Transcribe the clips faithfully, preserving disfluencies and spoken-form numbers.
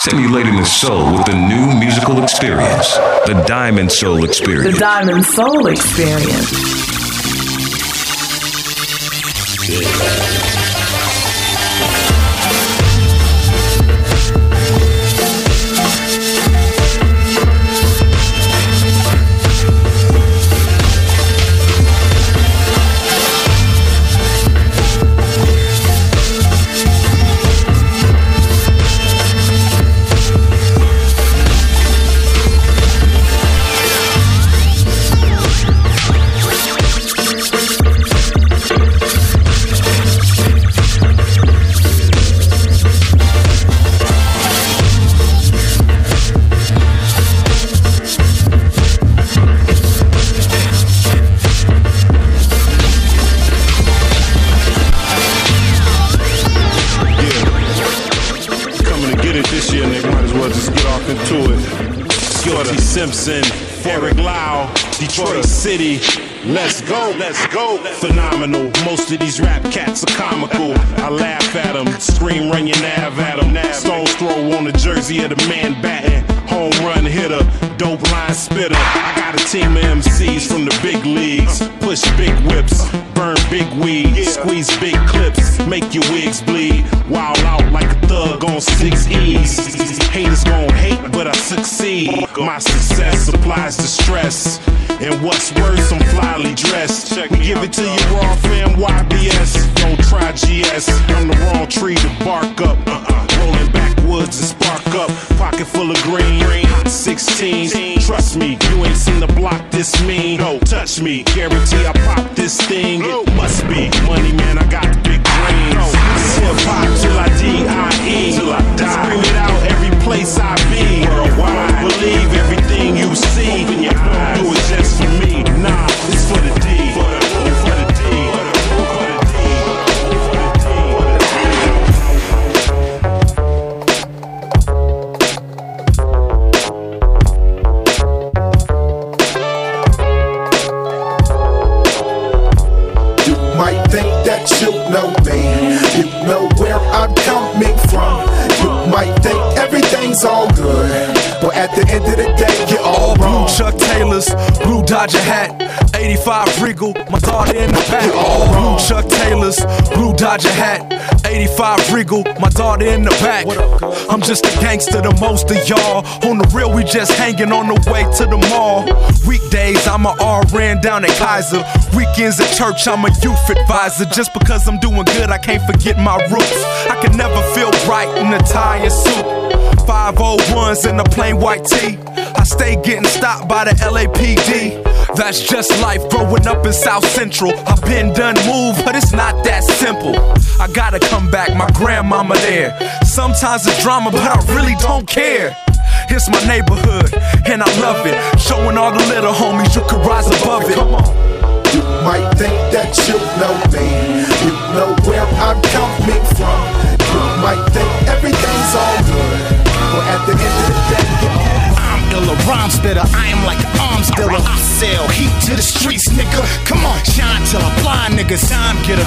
Stimulating the soul with a new musical experience. The Diamond Soul Experience. The Diamond Soul Experience. Yeah. Simpson, Eric Lau, Detroit City. Let's go, let's go. Phenomenal. Most of these rap cats are comical. I laugh at them, scream, run your nav at them. Stones throw on the jersey of the man batting. Home run hitter, dope line spitter. I got a team of M Cs from the big leagues. Push big whips, burn big weed, squeeze big clips, make your wigs bleed. Wild out like a thug on six E's. Haters gon' hate, but I succeed. My success supplies the stress. And what's worse, I'm flyly dressed. We give it to you raw, fam, Y B S. Don't try G S, I'm the wrong tree to bark up. Uh-uh. Rolling backwoods and spark up. Pocket full of green, hot sixteens. Trust me, you ain't seen the block this mean. No, touch me, guarantee I pop this thing. It must be money, man, I got big dreams. Hip hop till I D I E. Till I die. Scream it out every place I be. Worldwide, believe everything you see. Open your eyes. Do it just for me. Nah, it's for the D. For the, for the D. You might think that you know me. You know where I'm coming from. You might think everything's all good, but at the end of the day, you're all wrong. Blue Chuck Taylors, blue Dodger hat, eighty-five Regal, my daughter in the back. You're all wrong. Blue Chuck Taylors, blue Dodger hat, eighty-five Regal, my daughter in the back. I'm just a gangster to most of y'all. On the real, we just hanging on the way to the mall. Weekdays, I'm a R N down at Kaiser. Weekends at church, I'm a youth advisor. Just because I'm doing good, I can't forget my roots. I can never feel right in a tie and suit. five oh ones in a plain white tee. I stay getting stopped by the L A P D. That's just life growing up in South Central. I've been done moved, but it's not that simple. I gotta come back, my grandmama there. Sometimes it's drama, but I really don't care. It's my neighborhood, and I love it. Showing all the little homies you can rise above it. Come on. You might think that you know me. You know where I'm coming from. You might think everything's all good, but at the end of the day, I'm ill, a rhyme spitter. I am like an arms dealer. I sell heat to the streets, nigga. Come on, shine till I blind niggas. Time getter.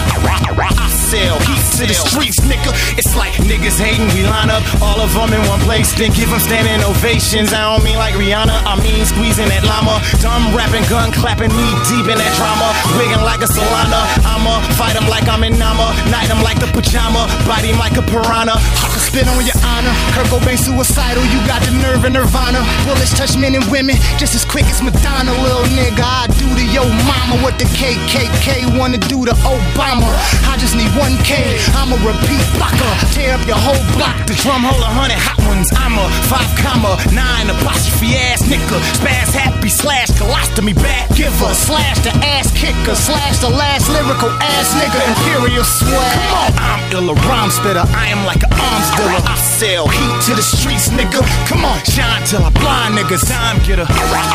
I sell heat to the streets, nigga. It's like niggas hating. We line up all of them in one place, then give them standing ovations. I don't mean like Rihanna, I mean squeezing that llama. Dumb rapping, gun clapping, knee deep in that drama. Wigging like a Solana. I'ma fight him like I'm in Nama. Night him like the pajama. Bite him like a piranha. I can spit on your honor. Kurt Cobain suicidal. You got the nerve and Nirvana. Bullets touch men and women just as quick as Madonna. Little nigga, I do to your mama what the K K K wanna do to Obama. I just need one K. I'ma repeat blocker. Tear up your whole block. The drum hold a hundred hot ones. I'm a five comma nine apostrophe ass nigga. Spaz happy slash colostomy bad giver. Slash the ass kicker. Slash the last lyrical ass nigga. Imperial swag. Come on. I'm ill, a rhyme spitter. I am like an arms dealer. I sell heat to the streets, nigga. Come on. Shine till I blind niggas. Time getter.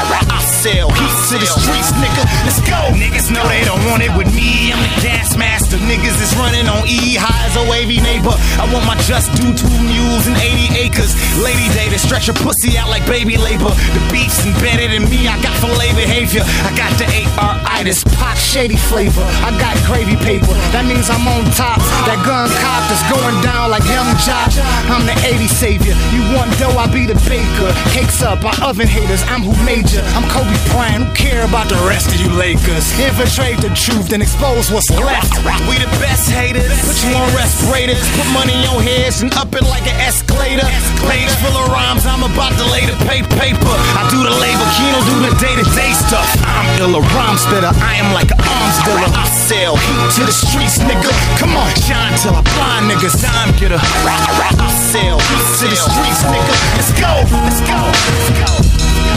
I sell heat to the streets, nigga. Let's go. Niggas know they don't want it with me. I'm the gas master. Niggas is running on E. High as a wavy neighbor. I want my just due two mules and eighty acres. Lady day to stretch your pussy out like baby labor. The beef's embedded in me, I got filet behavior. I got the A R itis, pot shady flavor. I got gravy paper, that means I'm on top. That gun cop that's going down like Young Jock. I'm the eighties savior. You want dough, I be the baker. Cakes up, our oven haters, I'm who made ya. I'm Kobe Bryant, who care about the rest of you Lakers? Infiltrate the truth, then expose what's left. We the best haters, put you on respirators. Put money in your heads and up it like an escalator. Page full of rhymes, I'm about to lay the paper. I do the labor, Keno do the day-to-day stuff. I'm ill a rhyme spitter, I am like an arms dealer. I sell heat to the streets, nigga. Come on, shine till I blind niggas. I'm getter. I sell heat to the streets, nigga. Let's go, let's go, let's go.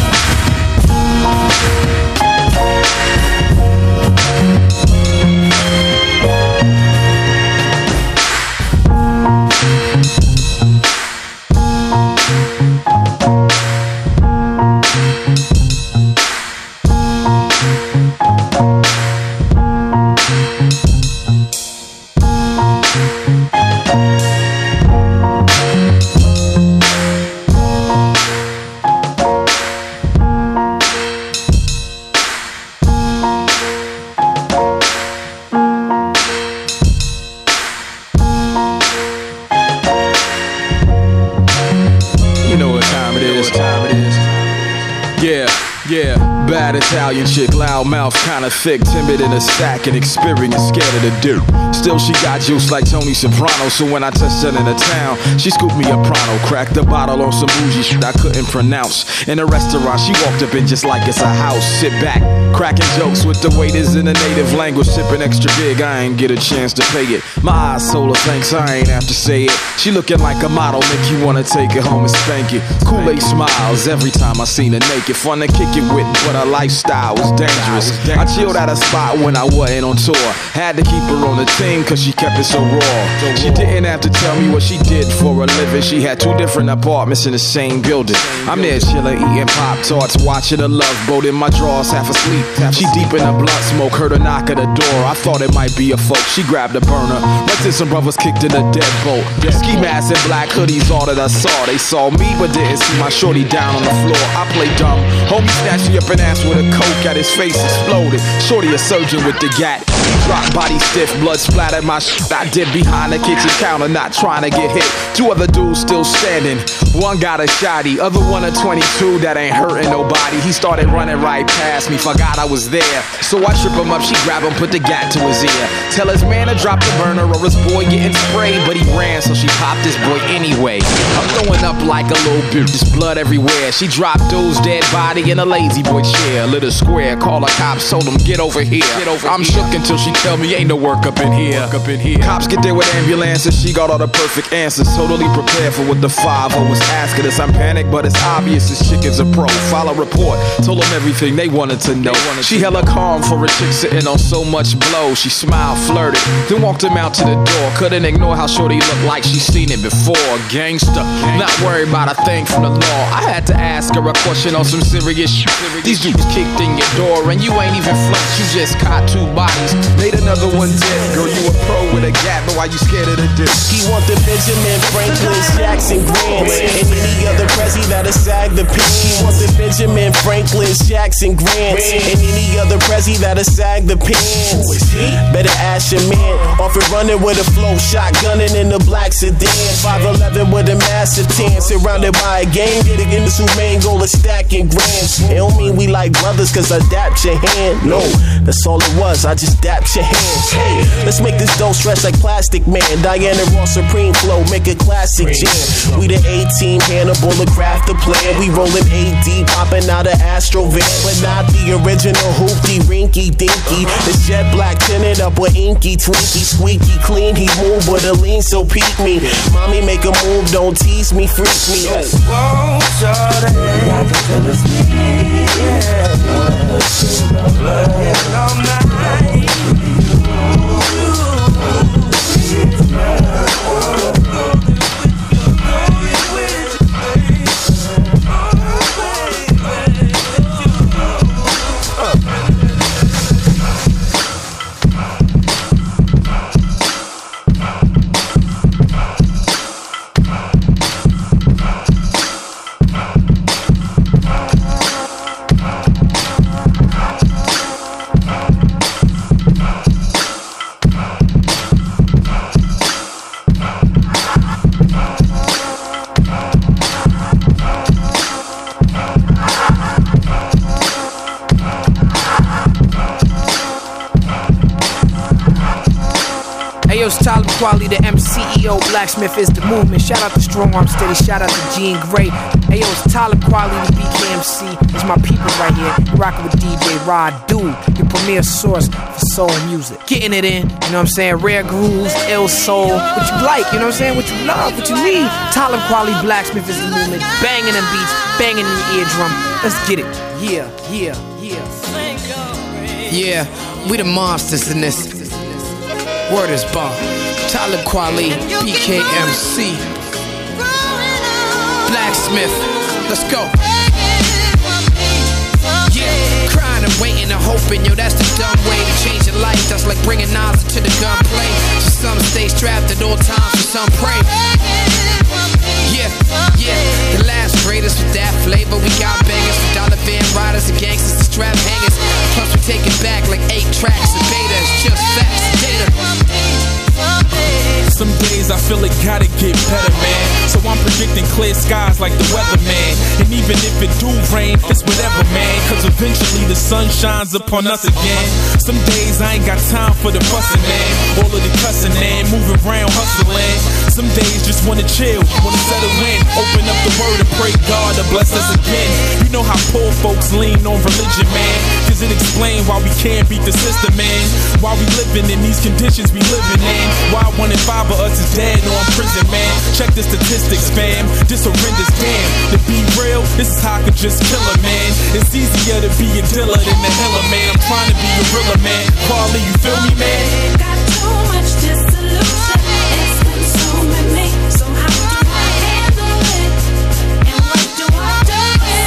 Bad Italian chick, loud mouth, kinda thick, timid in a sack, and experienced, scared of the dirt. Still, she got juice like Tony Soprano, so when I touched her in the town, she scooped me a Pronto, cracked the bottle on some bougie shit I couldn't pronounce. In a restaurant, she walked up in just like it's a house. Sit back, cracking jokes with the waiters in the native language, sipping extra big. I ain't get a chance to pay it. My eyes told her thanks, I ain't have to say it. She looking like a model, make you wanna take her home and spank it. Kool-Aid smiles every time I seen her naked. Fun to kick it with, but her lifestyle was dangerous. I chilled at a spot when I wasn't on tour. Had to keep her on the team cause she kept it so raw. She didn't have to tell me what she did for a living. She had two different apartments in the same building. I'm there chilling, eating Pop-Tarts, watching a love boat in my drawers, half asleep. She deep in a blunt smoke, heard a knock at the door. I thought it might be a folk. She grabbed a burner, right till some brothers kicked in a deadbolt. Ski masks and black hoodies, all that I saw. They saw me but didn't see my shorty down on the floor. I played dumb. Homie snatched me up and asked with a coke at his face exploded. Shorty a surgeon with the gat. Drop body stiff, blood splattered my shit. I did behind the kitchen counter, not trying to get hit. Two other dudes still standing. One got a shotty, other one a twenty-two that ain't hurting nobody. He started running right past me, forgot I was there. So I trip him up, she grab him, put the gat to his ear. Tell his man to drop the burner or his boy getting sprayed. But he ran, so she popped his boy anyway. I'm throwing up like a little bitch, there's blood everywhere. She dropped dude's dead body in a lazy boy chair. Lit a square, call the cops, told him get over here. Get over I'm here. Shook until she tell me ain't no work up in here. Work up in here. Cops get there with ambulances, she got all the perfect answers. Totally prepared for what the five oh was asking us. I'm panicked, but it's obvious this chick is a pro. File a report, told them everything they wanted to know. Wanted she to hella know. Calm for a chick sitting on so much blow. She smiled, flirted, then walked him out to the door. Couldn't ignore how shorty looked like she seen it before. Gangster, not worried about a thing from the law. I had to ask her a question on some serious shit. These dudes kicked in your door and you ain't even flex. You just caught two bodies, made another one dead. Girl, you a pro with a gap, but why you scared of the dick? He want the Benjamin Franklin, Jackson Grants, and any other prezi that'll sag the pants. He want the Benjamin Franklin, Jackson Grants, and any other prezi that'll sag the pants. Better ask your man. Off and running with a flow, shotgunning in the black sedan. five eleven with a massive tan, surrounded by a gang. Getting in the main goal is stacking grams. It don't mean we like brothers cause I dapped your hand. No, that's all it was, I just dapped your hands. Hey, let's make this dough stretch like Plastic Man. Diana Ross Supreme Flow, make a classic jam. We the A-team, Hannibal, the craft, the plan. We rolling A D, popping out of Astro van. But not the original hoopty, rinky dinky. It's jet black, tinted up with inky, twinky, squeaky clean. He move with a lean, so peek me. Mommy make a move, don't tease me, freak me. Oh, whoa, shorty, I can feel this need, yeah. Wanna feel the blood getting all night. it's Talib Kweli, the M C E O. Blacksmith is the movement. Shout out to Strong Arm Steady. Shout out to Gene Gray. Hey yo, it's Talib Kweli, the B K M C. It's my people right here. Rockin' with D J Rod Dude, your premier source for soul music. Getting it in, you know what I'm saying? Rare grooves, ill soul. What you like, you know what I'm saying? What you love, what you need. Talib Kweli, Blacksmith is the movement. Banging them beats, banging in the eardrum. Let's get it. Yeah, yeah, yeah. Yeah, we the monsters in this. Word is bomb. Talib Kweli, B K M C. Blacksmith, let's go. Yeah, crying and waiting and hoping, yo, that's the dumb way to change your life. That's like bringing knives into the gunplay. So some stay strapped at all times, for some pray. Yeah, yeah, the last greatest with that flavor. We got bangers for dollar van riders and gangsters to strap hangers. Plus we take it back like eight tracks of beta. It's just facts, data. Some days I feel it gotta get better, man. So I'm predicting clear skies like the weatherman. And even if it do rain, it's whatever, man. Cause eventually the sun shines upon us again. Some days I ain't got time for the fussing, man. All of the cussing, man. Moving around, hustling. Some days just wanna chill, wanna settle in. Open up the word and pray God to bless us again. You know how poor folks lean on religion, man. Cause it explains why we can't beat the system, man. Why we living in these conditions we living in. Why one in five of us is dead or in prison, man. Check the statistics, fam. This horrendous, damn. To be real, this is how I could just kill a man. It's easier to be a dealer than a healer, man. I'm trying to be a realer, man. Quality, you feel me, man? Got too much disillusion. It's consuming me. So how do I handle it? And what do I do with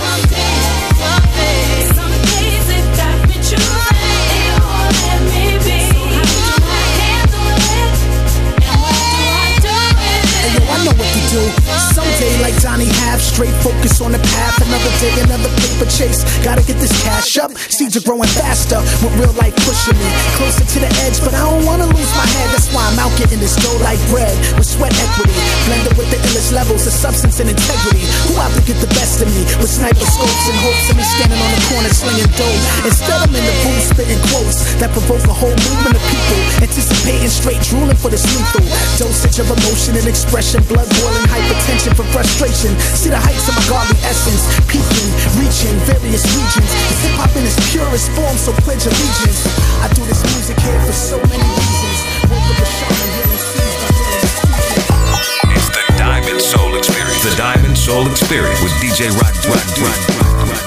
it? Some days it got me choosing. It won't let me be. So how do I handle it? And what do I do with it? Hey yo, I know what to do. Someday like Johnny Half, straight focus on the path. Another day, another paper chase. Gotta get this cash up. Seeds are growing faster with real life pushing me closer to the edge, but I don't wanna lose my head. That's why I'm out getting this dough like bread with sweat equity, blended with the illest levels of substance and integrity. Who out to get the best of me with sniper scopes and hopes of me standing on the corner slinging dough? Instead I'm in the booth spitting quotes that provoke a whole movement of people, anticipating straight drooling for this lethal dosage of emotion and expression, blood boiling, hypertension for frustration. See the heights of my godly essence, peaking, reaching various regions. It's hip hop in its purest form, so pledge allegiance. I do this music here for so many reasons. Work with the shaman, hearing seeds, It's the Diamond Soul Experience. The Diamond Soul Experience with D J Rod Rod Rod Rod.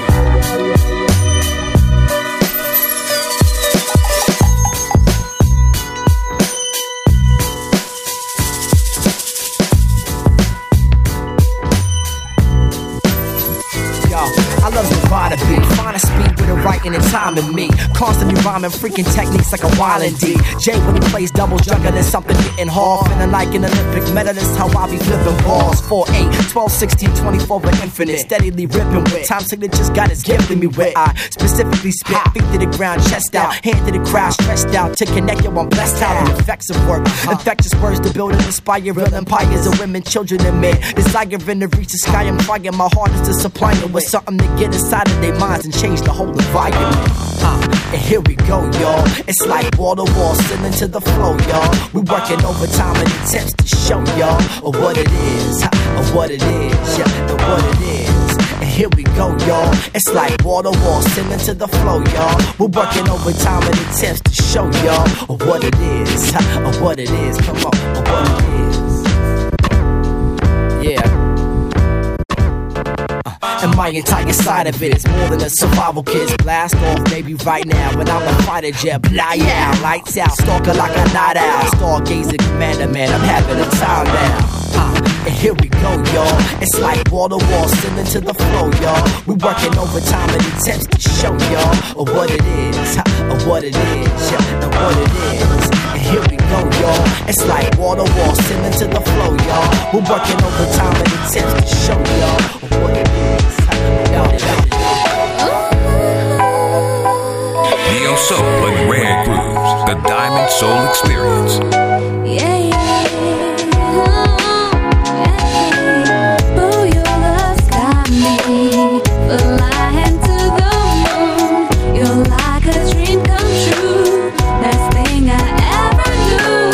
I love the vibe to beat, find a speed with a writing and timing me. Constantly rhyming, freaking techniques like a wildin' D. Jay when he plays double juggling, something getting hard. Feeling like an Olympic medalist, how I be flipping balls. four, eight, twelve, sixteen, twenty-four, but infinite. Steadily ripping with time signatures, got his gifting me with. I specifically spit, feet to the ground, chest out, hand to the crowd, stretched out. To connect you, I'm blessed out. The effects of work, infectious words to build and inspire real empires of women, children, and men. Desiring to reach the sky, I'm trying my hardest to supply it with something to get inside of their minds and change the whole environment. Uh, and here we go, y'all. It's like wall to wall, sending to the flow, y'all. We working overtime in attempts to show y'all or what it is, or what it is, yeah, and what it is. And here we go, y'all. It's like wall to wall, sending to the flow, y'all. We're working overtime in attempts to show y'all or what it is, or what it is. Come on, or what it is. Yeah. And my entire side of it is more than a survival kid's blast off, maybe right now. When I'm a fighter jet, fly out, lights out, stalker like a night owl, stargazing commander, man, I'm having a time now. Uh, and here we go, y'all. It's like wall to wall, sending to the flow, y'all. We working overtime in attempts to show y'all or what it is, or what it is, yeah, and what it is. And here we go, y'all. It's like wall to wall, sending to the flow, y'all. We're working overtime in attempts to show y'all or what it is. Neo Soul and Rare Grooves, the Diamond Soul Experience. Yeah, yeah, yeah. Oh, your love's got me flying to the moon. You're like a dream come true, best thing I ever knew.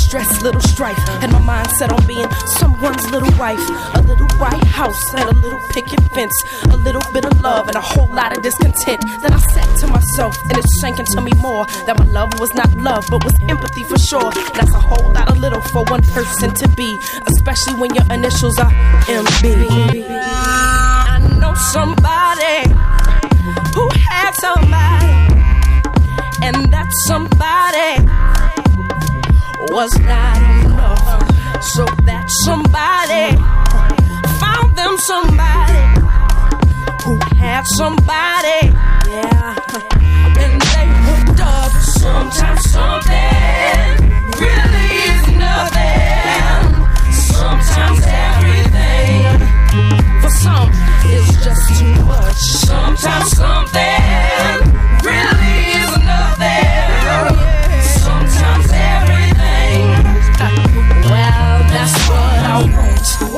stress, little strife, and my mind set on being someone's little wife. A little white house and a little picket fence, a little bit of love and a whole lot of discontent. Then I said to myself, and it sank into me more, that my love was not love, but was empathy for sure. That's a whole lot of little for one person to be, especially when your initials are M B. I know somebody who had somebody, and that somebody was not enough. So that somebody found them somebody who had somebody, yeah. And they hooked up. Sometimes something really is nothing. Sometimes everything for some is just too much. Sometimes something really is nothing. Sometimes everything. Well, that's what I want.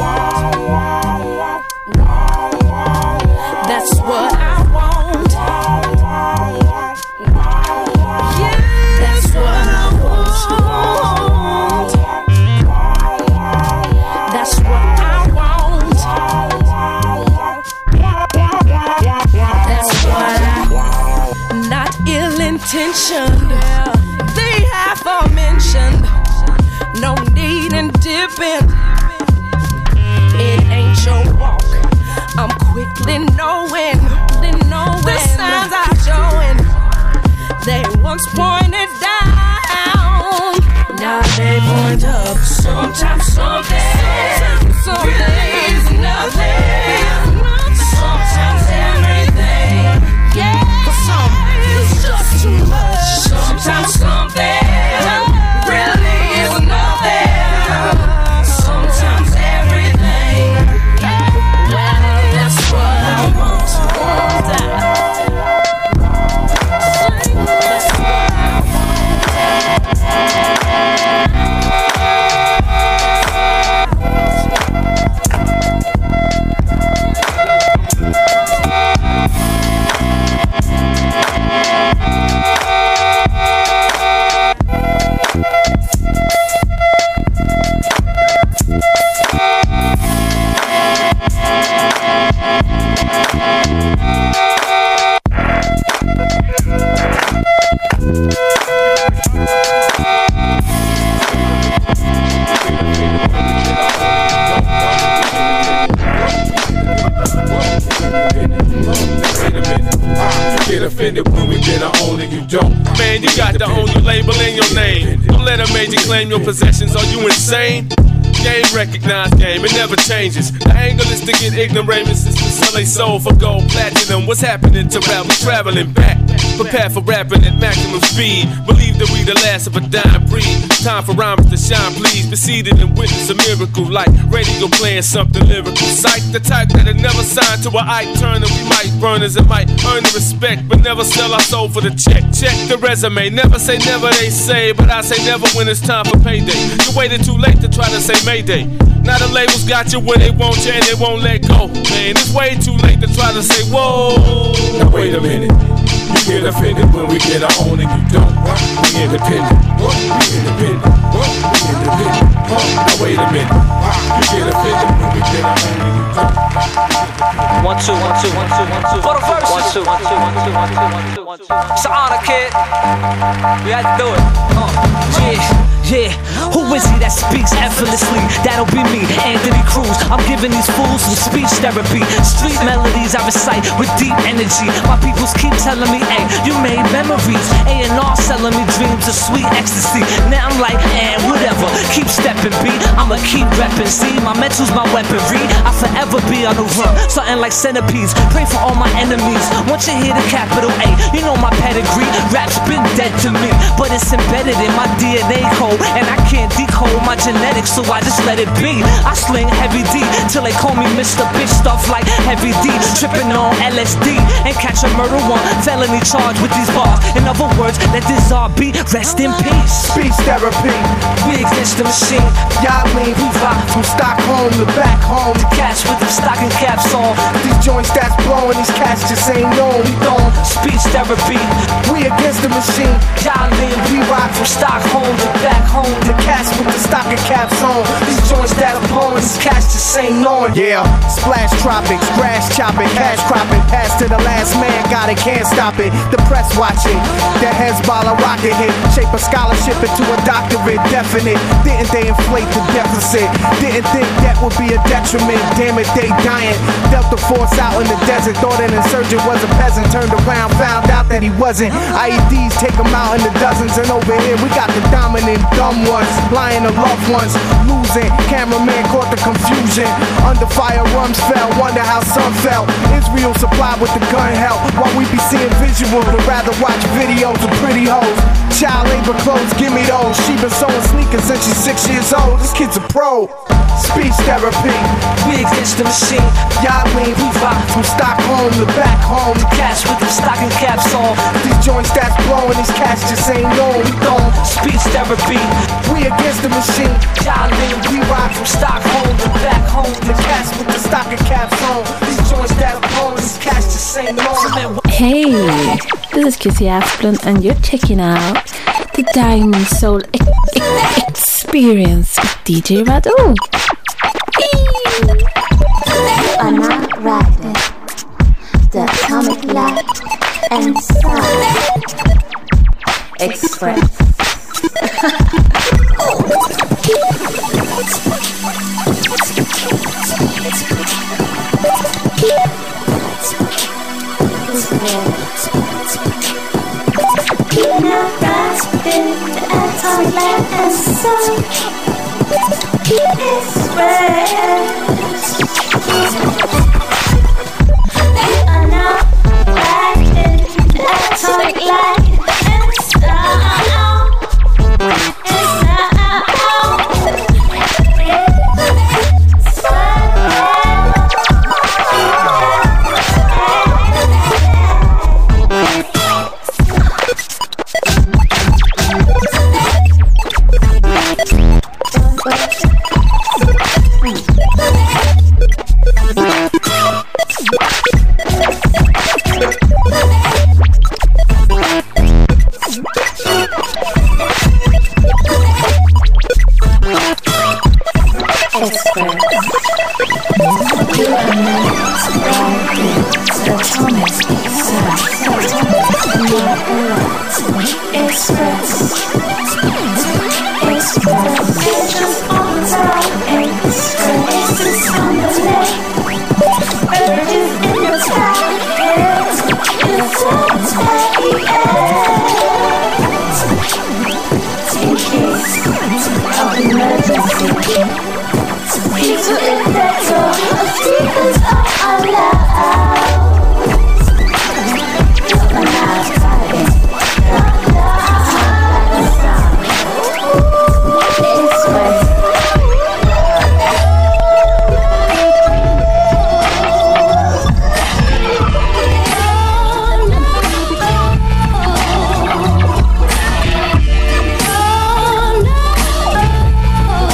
That's what I want. Yeah, that's what I want. That's what I want. That's what I. Not ill-intentioned. The aforementioned. No need in dipping. It ain't your walk. I'm quickly knowing, knowing the signs are showing. They once pointed down, now they point up. Sometimes something, sometimes really is nothing. Sometimes everything, yeah. For some, it's just too much. Sometimes something really is nothing. Sometimes everything, yeah. Well, that's what I want. That's what I want. When we get our own and you don't. Man, you got to own your label and your name. Don't let a major claim your possessions. Are you insane? Game recognized game, it never changes. The angle is to get ignoramus, is to sell a soul for gold, platinum. What's happening to rap? We traveling back. Prepare for rapping at maximum speed. Believe that we the last of a dying breed. Time for rhymes to shine, please. Be seated and witness a miracle, like radio playing something lyrical. Psych, the type that'll never sign to a Ike Turner. We might burn as it might earn the respect, but never sell our soul for the check. Check the resume, never say never, they say, but I say never when it's time for payday. You waited too late to try to say Mayday. Now the labels got you where they want you and they won't let go. Man, it's way too late to try to say whoa. Now wait a minute. You get offended when we get our own and you don't. We independent. We independent. We independent. Now wait a minute. You get offended when we get our own and you don't. One, two, one, two, one, two, one, two. For the first one, two, one, two, one, two, one, two, one, two, one, two. It's an honor, kid. We had to do it. Uh, yeah. Yeah, who is he that speaks effortlessly? That'll be me, Anthony Cruz. I'm giving these fools some speech therapy. Street melodies I recite with deep energy. My peoples keep telling me, hey, you made memories. A and R selling me dreams of sweet ecstasy. Now I'm like, eh, whatever. Keep stepping, B. I'ma keep repping, see. My mental's my weaponry. I forever be on the run, something like centipedes. Pray for all my enemies. Once you hear the capital A, you know my pedigree. Rap's been dead to me, but it's embedded in my D N A code. And I can't decode hold my genetics, so I just let it be. I sling heavy D till they call me Mister Bitch. Stuff like heavy D, tripping on L S D and catch a murder one felony charge with these bars. In other words, let this R B rest in peace. Speech therapy, we exist the machine. Y'all lean, we rock from Stockholm to back home. The cats with them stocking caps on. These joints that's blowing, these cats just ain't known. We don't speech therapy. We against the machine. Y'all lean, we rock from Stockholm to back home. The cats with the stocking caps on. These joints that are blowing, these cats just ain't known. Yeah, splash tropics, grass chopping, cash cropping. Pass to the last man, got it, can't stop it. The press watching, the Hezbollah rocket hit. Shape a scholarship into a doctorate, definite. Didn't they inflate the deficit? Didn't think that would be a detriment. Damn it, they dying. Dealt the force out in the desert. Thought an insurgent was a peasant. Turned around, found out that he wasn't. I E Ds take them out in the dozens. And over here we got the dominant dumb ones. Lying to loved ones, losing. Cameraman caught the confusion. Under fire, rums fell. Wonder how some felt. Israel supplied with the gun help. While we be seeing visuals, would rather watch videos of pretty hoes. Child labor clothes, give me those. She been sewing sneakers since she's six years old. This kid's a pro. Speech therapy, we exist the machine. Y'all lean, we rock from Stockholm to back home. The cats with them stocking caps on. These joints that's blowing, these cats just ain't known. We don't speech therapy. We against the machine. Y'all lean, we rock from Stockholm to back home. The cats with the stocking caps on. These joints that are blowing, these cats just ain't known. Hey, this is Kissy Asplund and you're checking out the Diamond Soul e- e- Experience with D J Radu. You are not rapping the atomic light and sound express. You're not rapping the atomic light and sound express. You are not rapping the atomic light and sound.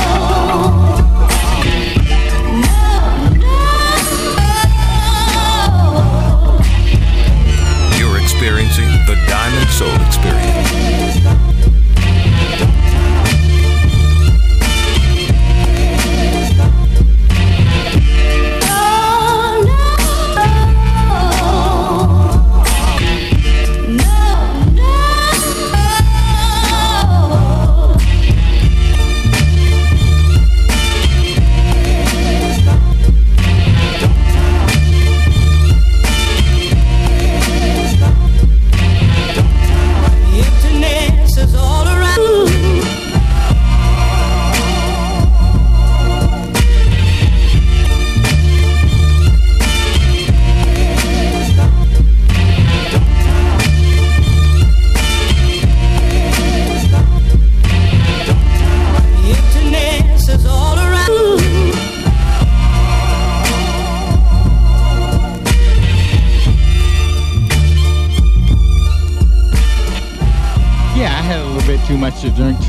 No.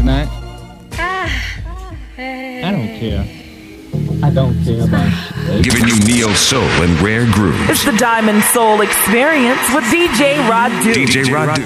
not. I don't care. I don't care about shit. Giving you neo soul and rare grooves. It's the Diamond Soul Experience with D J Radu. D J Radu.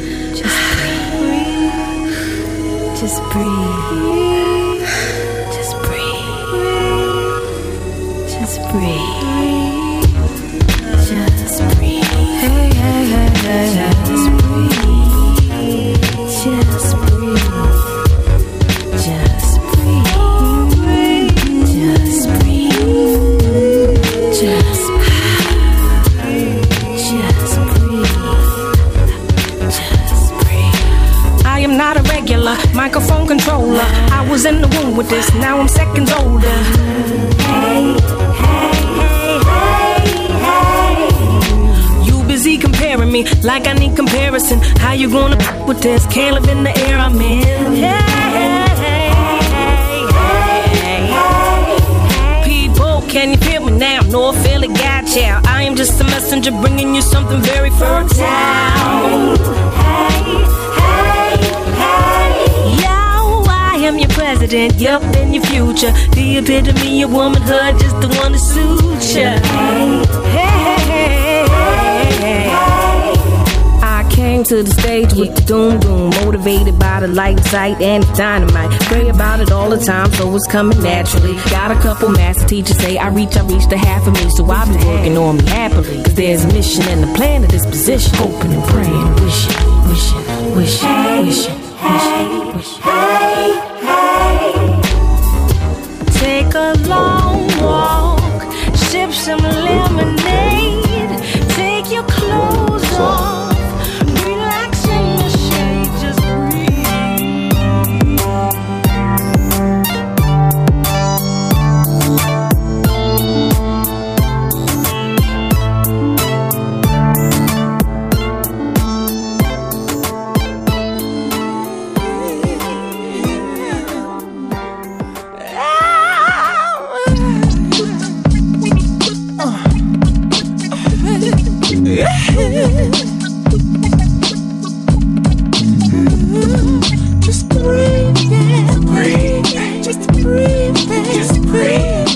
Just breathe. Just breathe. Just breathe. Just breathe. Hey, hey, hey, hey. Just breathe. Just breathe. Just breathe. Just breathe. Just breathe. Just breathe. Just breathe. I am not a regular microphone controller. I was in the womb with this, now I'm seconds older. Hey, hey, hey, hey, hey. You busy comparing me like I need comparison. How you gonna f- with this? Can't live in the air I'm in. Hey, hey, hey, hey, hey. People, can you feel me now? No, I feel it, got you. I am just a messenger bringing you something very fertile. I am your president, yup, in your future. The epitome of womanhood, just the one to suit ya. Hey, hey, hey, hey. I came to the stage with the doom doom, motivated by the light sight and the dynamite. Pray about it all the time, so it's coming naturally. Got a couple master teachers say I reach, I reach the half of me, so I'll be working on me happily. Cause there's a mission and a plan to this position. Hoping and praying, wishing, wishing, wishing, wishing, wishing, wishing. Take a long walk, sip some lemonade, take your clothes off, relax in the shade, just just breathe, yeah. Breathe, just breathe, just breathe.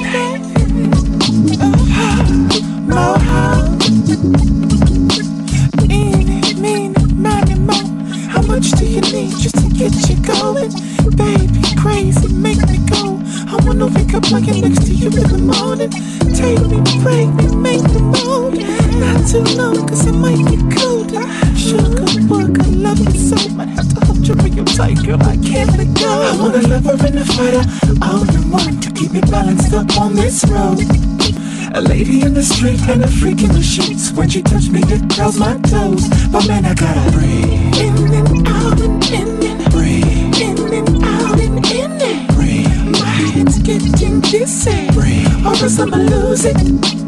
Eeny, meeny, miny, mo. How much do you need just to get you going? Baby, crazy, make me go. I wanna wake up like I'm next to you in the morning. Take me, break me, make me mold. Not too long, cause I might get colder. Sugar, work, I love you so. Might have to hold you real tight, girl, I can't let go. I want a lover and a fighter, all in one, to keep me balanced up on this road. A lady in the street and a freak in the sheets. When she touch me, it curls my toes. But man, I gotta breathe. In and out and in and breathe. In and out and in and breathe. My head's getting dizzy. Breathe. Or else I'ma lose it.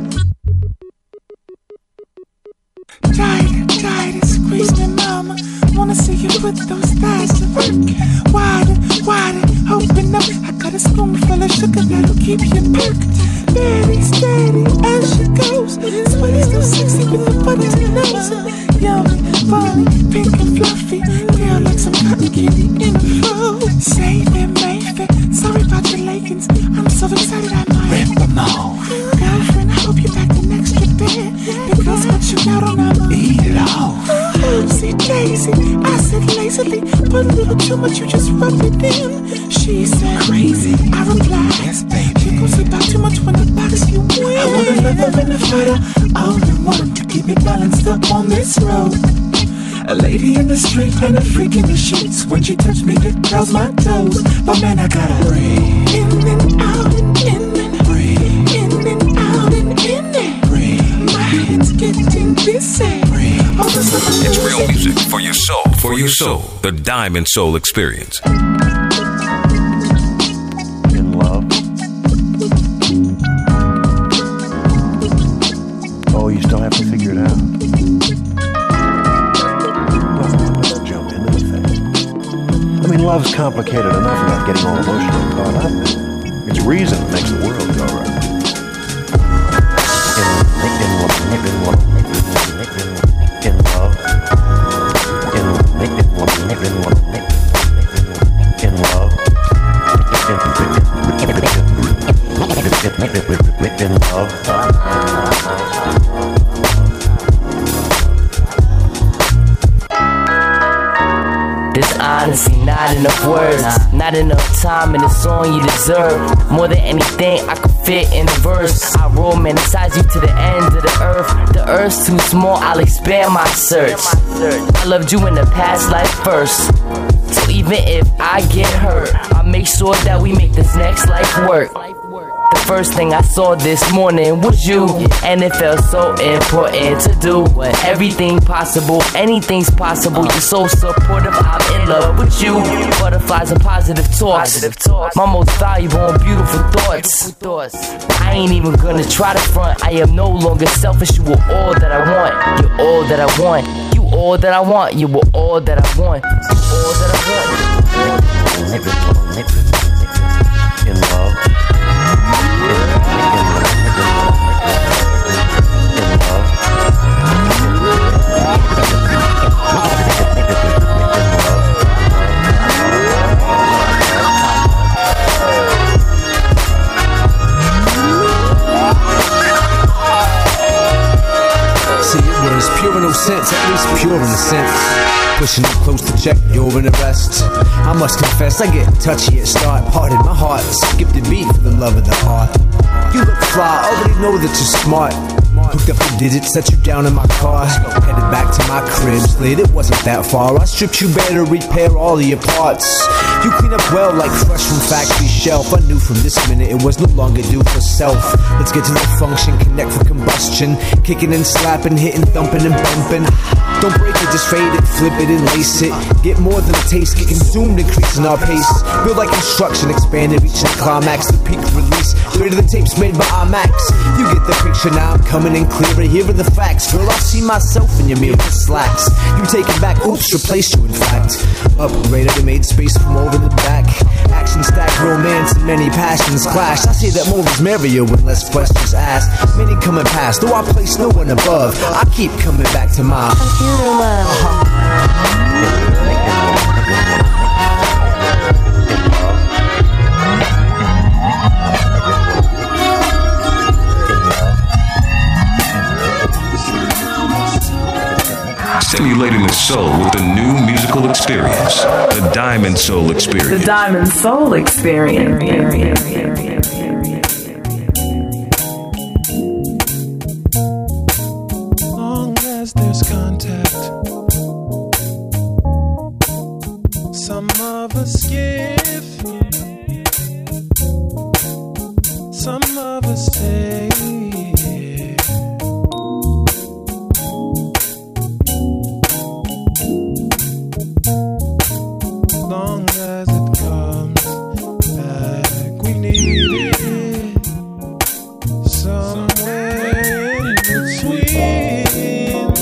Tight, tight, and squeeze me, mama. Wanna see you put those thighs to work. Wider, wider, open up. I got a spoonful of sugar that'll keep you perked. Very steady as she goes. Sweaty, so sexy with the buttery nose. Yummy, body, pink and fluffy. Feel like some cotton candy in a fro. Save it, make it. Sorry about your leggings. I'm so excited I might rip them off. Girlfriend, I hope you packed an extra bed. Because what you got on, I'ma eat it all. Oopsie daisy, I said lazily. Put a little too much, you just rub it in. She said crazy, I replied, yes baby. You gon' slip out too much when the box you win. I want a lover and a fighter, all in one, to keep me balanced up on this road. A lady in the street and a freak in the sheets. When she touch me, it curls my toes. But man, I gotta breathe. In and out and in and breathe. In and out and in and breathe. My head's getting busy. It's real music for your soul. For your soul. The Diamond Soul Experience. In love. Oh, you still have to figure it out. Jump into the thing. I mean, love's complicated enough without getting all emotional and caught up in it. It's reason that makes the world go round. In, in, in, in, in love. In, in, in, in in love. This honesty, not enough words, not enough time in the song you deserve. More than anything, I could fit in a verse. I romanticize you to the end of the earth. The earth's too small, I'll expand my search. I loved you in the past life first. So even if I get hurt, I'll make sure that we make this next life work. The first thing I saw this morning was you, and it felt so important to do everything possible. Anything's possible. You're so supportive. I'm in love with you. Butterflies and positive talks. My most valuable and beautiful thoughts. I ain't even gonna try to front. I am no longer selfish. You were all that I want. You're all that I want. You all that I want. You were all that I want. All that I want. In love. See, it was pure in no sense, at least pure in a sense. Pushing up close to check your arrest. I must confess, I get touchy at start. Pardon my heart, skipped a beat for the love of the art. You look fly, already know that you're smart. Hooked up the digits, set you down in my car. Headed back to my crib, slid, it wasn't that far. I stripped you bare to repair all of your parts. You clean up well like fresh from factory shelf. I knew from this minute it was no longer do for self. Let's get to the function, connect for combustion. Kicking and slapping, hitting, thumping and bumping. Don't break it, just fade it, flip it and lace it. Get more than a taste, get consumed, increasing our pace. Build like construction, expanded, reaching the climax, the peak release. Greater than tapes made by IMAX. You get the picture now, I'm coming in clearer. Here are the facts, girl, I see myself in your mirror slacks. You take it back, oops, replaced you in fact. Upgraded and made space for more in the back. Action stack, romance and many passions clash. I say that more is merrier when less questions asked. Many coming past, though I place no one above. I keep coming back to my computer love. Stimulating the soul with the new musical experience, the Diamond Soul Experience. The Diamond Soul Experience. Long as there's contact, some of us give, some of us take. Long as it comes back, we need it somewhere in between.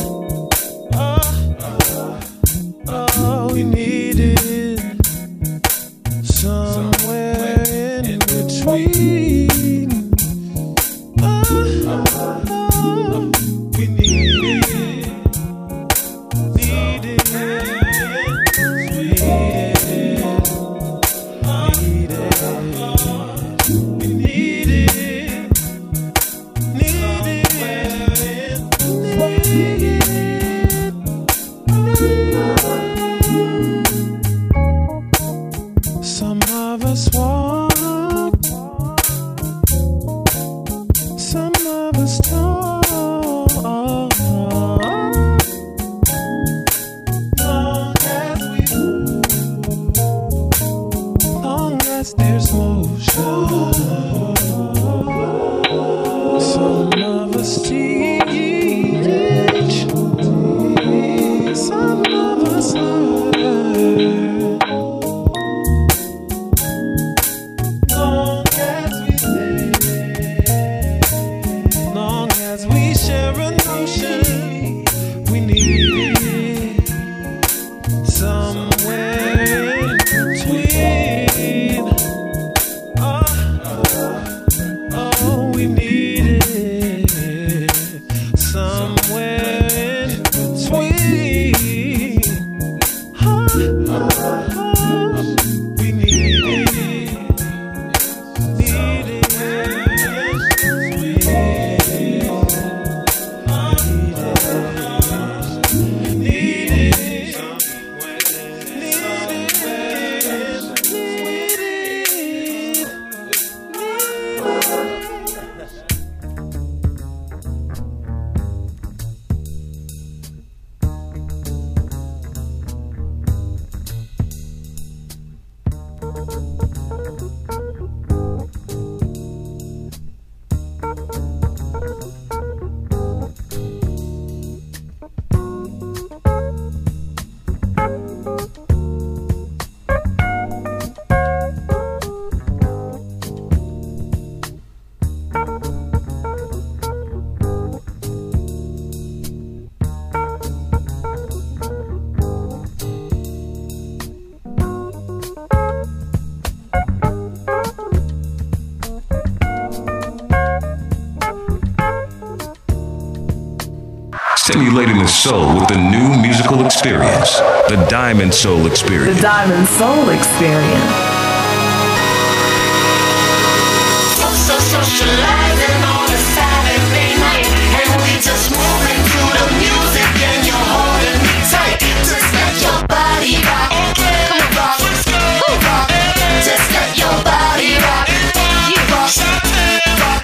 Oh, oh, we need it somewhere in between. Oh, oh, we need it, need it, need it. Some of us walk, some of us talk. Long as we move, long as there's motion. Some of us teach, some of us learn. Long as we stay, long as we share a notion, we need it somewhere in between. Oh, oh, we need it. Stimulating the soul with a new musical experience. The Diamond Soul Experience. The Diamond Soul Experience. So socializing on a Saturday night, and we just moving through the music, and you're holding me tight. Just let your body rock, rock, rock. Just let your body rock, rock, rock.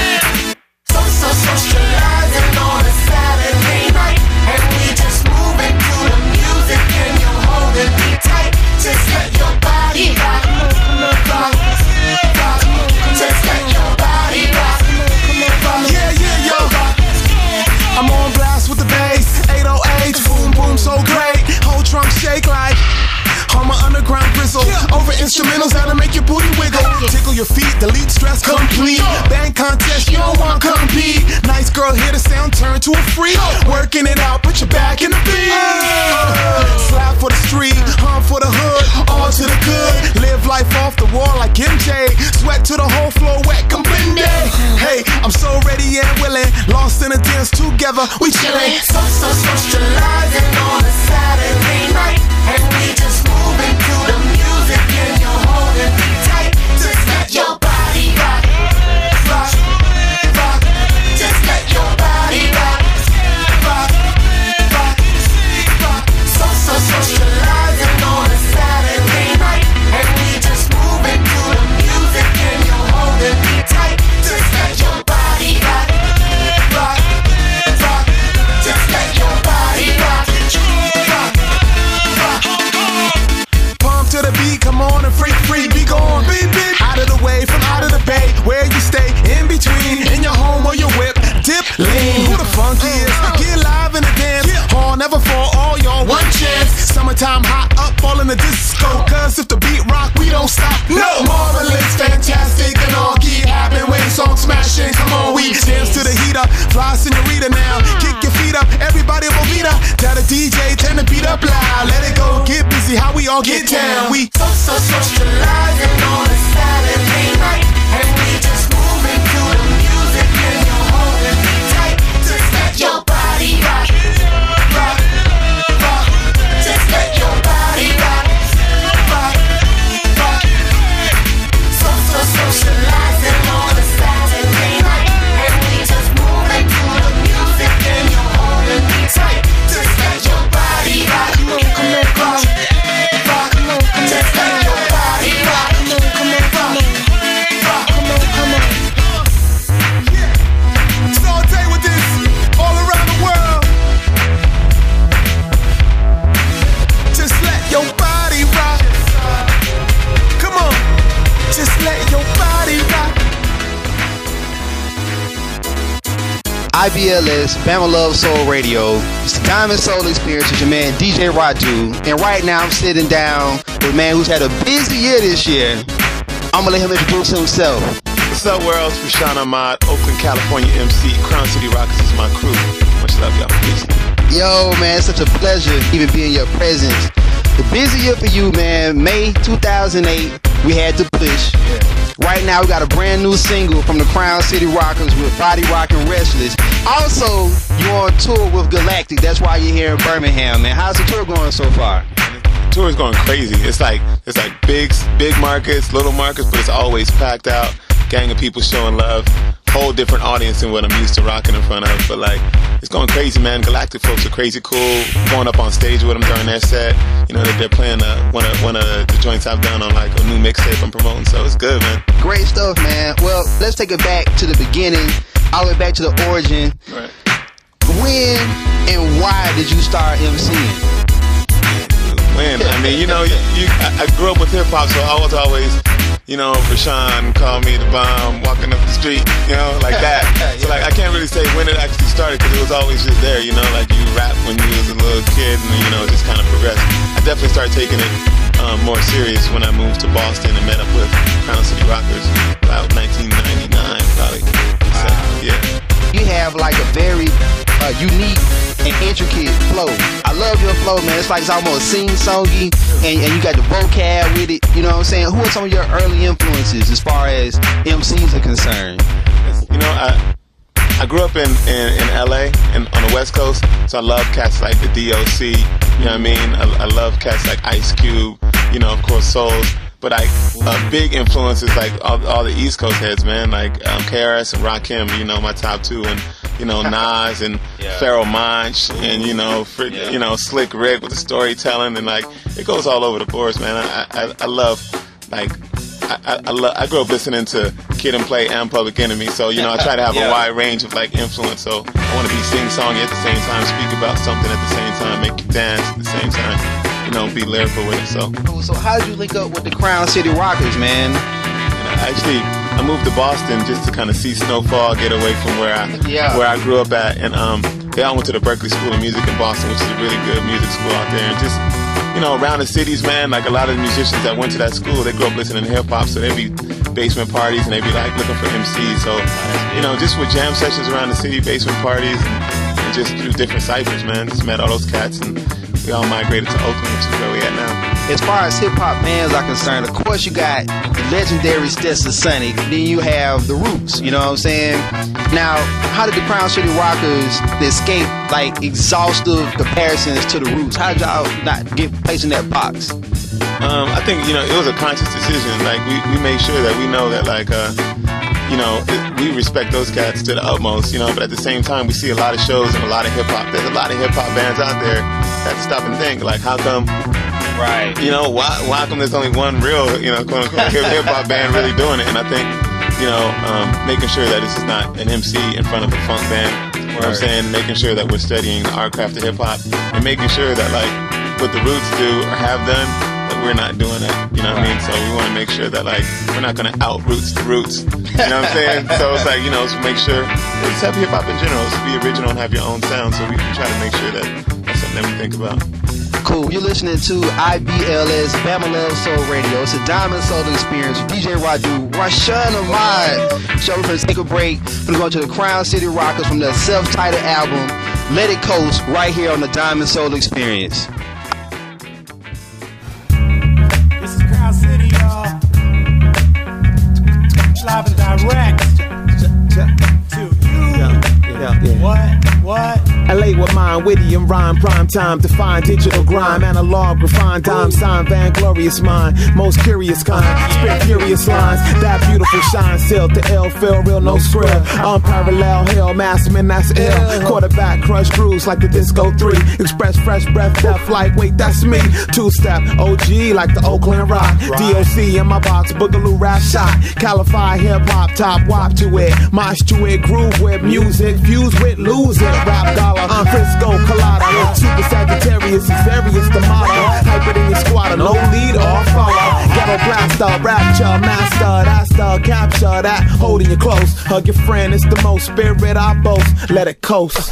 So so socializing on a Saturday night, and we just moving through the music, and you're holding me tight. Just let your body rock, rock, rock. Just let your body rock. Yeah, yeah, yo. I'm on blast with the bass. eight oh eight, boom, boom, so great. Whole trunk shake like on my underground bristle. Over instrumentals that'll make your booty wiggle. Tickle your feet, delete stress complete. Band contest, you don't want to compete. Nice girl, hear the sound, turn to a freak. Working it out, put your back in the beat. Slap for the street, hum for the hood, all to the good. Live life off the wall like M J. Sweat to the whole floor wet, comprende. Hey, I'm so ready and willing. Lost in a dance together, we chillin'. So so socializing on a Saturday night, and we just moving through the music, and you're holding me tight. Just let your body rock, rock, rock. Just let your body rock, rock, rock, rock. So so socializing on a Saturday night, and we just moving through the music, and you're holding me tight. Just let your body rock, rock, rock. Just let your body rock, rock, rock. Pump to the beat, come on and freak, free, be gone. Beep, beep. Out of the way, from out of the bay, where you stay, in between, in your home or your whip, dip, lean. Who the funky is? Get live in the dance, hall never fall, all y'all one chance. Summertime hot, up, all in the disco, cause if the beat rock, we don't stop, no. Marvelous, fantastic, and all keep happening when song smashing. Come on, we dance to the heater, fly senorita now, kick your feet up, everybody Bovita. Tell the D J, turn the beat up loud, let it go, get busy, how we all get down. We so so socializing on a Saturday night, and we just moving through the music, and you're holding me tight. Just let your body rock, rock, rock. Just let your body rock, rock, rock. So so socializing on a Saturday night, and we just moving through the music, and you're holding me tight. Just let your body rock, rock, rock. Just let your body rock, rock, rock. Saute with this all around the world. Just let your body rock. Come on, just let your body rock. I B L S, Bama Love Soul Radio. It's the Diamond Soul Experience with your man D J Radu. And right now I'm sitting down with a man who's had a busy year this year. I'm gonna let him introduce himself. What's up, world? It's Rashawn Ahmad, Oakland, California M C. Crown City Rockers is my crew. Much love, y'all. Peace. Yo, man, it's such a pleasure even being your presence. The busy year for you, man. May two thousand eight, we had to push. Yeah. Right now, we got a brand new single from the Crown City Rockers with Body Rockin' Restless. Also, you're on tour with Galactic. That's why you're here in Birmingham, man. How's the tour going so far? The tour is going crazy. It's like it's like big, big markets, little markets, but it's always packed out. Gang of people showing love. Whole different audience than what I'm used to rocking in front of. But like, it's going crazy, man. Galactic folks are crazy cool. Going up on stage with them during their set. You know, they're playing uh, one of one of the joints I've done on like a new mixtape I'm promoting. So it's good, man. Great stuff, man. Well, let's take it back to the beginning, all the way back to the origin. Right. When and why did you start MCing? When? I mean, you know, you, you I, I grew up with hip hop, so I was always, you know, Rashawn called me the bomb, walking up the street, you know, like that. So like, I can't really say when it actually started because it was always just there, you know, like you rap when you was a little kid and, you know, just kind of progressed. I definitely started taking it um, more serious when I moved to Boston and met up with Crown City Rockers about nineteen ninety-nine, probably. So, yeah. You have like a very uh, unique and intricate flow. I love your flow, man. It's like it's almost sing-songy, and, and you got the vocab with it. You know what I'm saying? Who are some of your early influences as far as M Cs are concerned? You know, I I grew up in, in, in L A and on the West Coast, so I love cats like the D O C. You know what I mean? I, I love cats like Ice Cube. You know, of course, Souls. But I, uh, big influences like all, all the East Coast heads, man, like um, K R S and Rakim, you know, my top two, and you know Nas and yeah. Pharoah Monch, and you know, Fr- yeah. you know Slick Rick with the storytelling, and like it goes all over the boards, man. I I, I love like I I, I, love, I grew up listening to Kid and Play and Public Enemy, so you know I try to have yeah. a wide range of like influence. So I want to be sing-songy at the same time, speak about something at the same time, make you dance at the same time. You know, be lyrical with it. So, so how did you link up with the Crown City Rockers, man? And I actually, I moved to Boston just to kind of see snowfall, get away from where I yeah. where I grew up at, and um, they all went to the Berklee School of Music in Boston, which is a really good music school out there. And just, you know, around the cities, man, like a lot of the musicians that went to that school, they grew up listening to hip hop, so they'd be basement parties and they'd be like looking for M Cs. So, you know, just with jam sessions around the city, basement parties, and, and just through different ciphers, man, just met all those cats and. We all migrated to Oakland, which is where we at now. As far as hip-hop bands are concerned, of course you got the legendary Stetson Sonic, then you have the Roots, you know what I'm saying? Now, how did the Crown City Rockers escape, like, exhaustive comparisons to the Roots? How did y'all not get placed in that box? Um, I think, you know, it was a conscious decision. Like, we, we made sure that we know that, like, uh, you know, it, we respect those cats to the utmost, you know, but at the same time, we see a lot of shows and a lot of hip-hop. There's a lot of hip-hop bands out there that have to stop and think, like, how come, right? You know, why why come there's only one real, you know, quote-unquote hip-hop band really doing it? And I think, you know, um, making sure that this is not an M C in front of a funk band, you know what I'm saying? Making sure that we're studying the art craft of hip-hop and making sure that, like, what the Roots do or have done, that we're not doing it, you know what I mean? So we want to make sure that, like, we're not going to out-roots the Roots, you know what I'm saying? So it's like, you know, so make sure, just have hip-hop in general, so be original and have your own sound, so we can try to make sure that that's something that we think about. Cool, you're listening to I B L S, Bama Love Soul Radio. It's a Diamond Soul Experience with D J Radu, Rashawn Ahmad. So we're going to take a break. We're going to go to the Crown City Rockers from their self-titled album, Let It Coast, right here on the Diamond Soul Experience. This is Crown City, y'all. Live and direct to you. Yeah, yeah. What? What? L A with mine, witty and rhyme, prime time, define digital grime, analog, refined, dime sign, vainglorious mind, most curious kind, spit furious lines, that beautiful shine, still to ill, feel real, no skrill, unparalleled, hell, masterman, that's ill, quarterback, crush, bruise like the Disco three, express fresh breath, death, like, wait, that's me, two-step, O G like the Oakland Rock, D O C in my box, boogaloo rap shot, Calify hip-hop, top wop to it, mosh to it, groove with music, fuse with, lose it, rap dollar, Uh, Frisco, Colada, Super Sagittarius is various, the motto. Hyper in your squatter, no lead or follow. Ghetto blaster, rapture, master, that's the capture, that holding you close. Hug your friend, it's the most spirit I boast. Let it coast.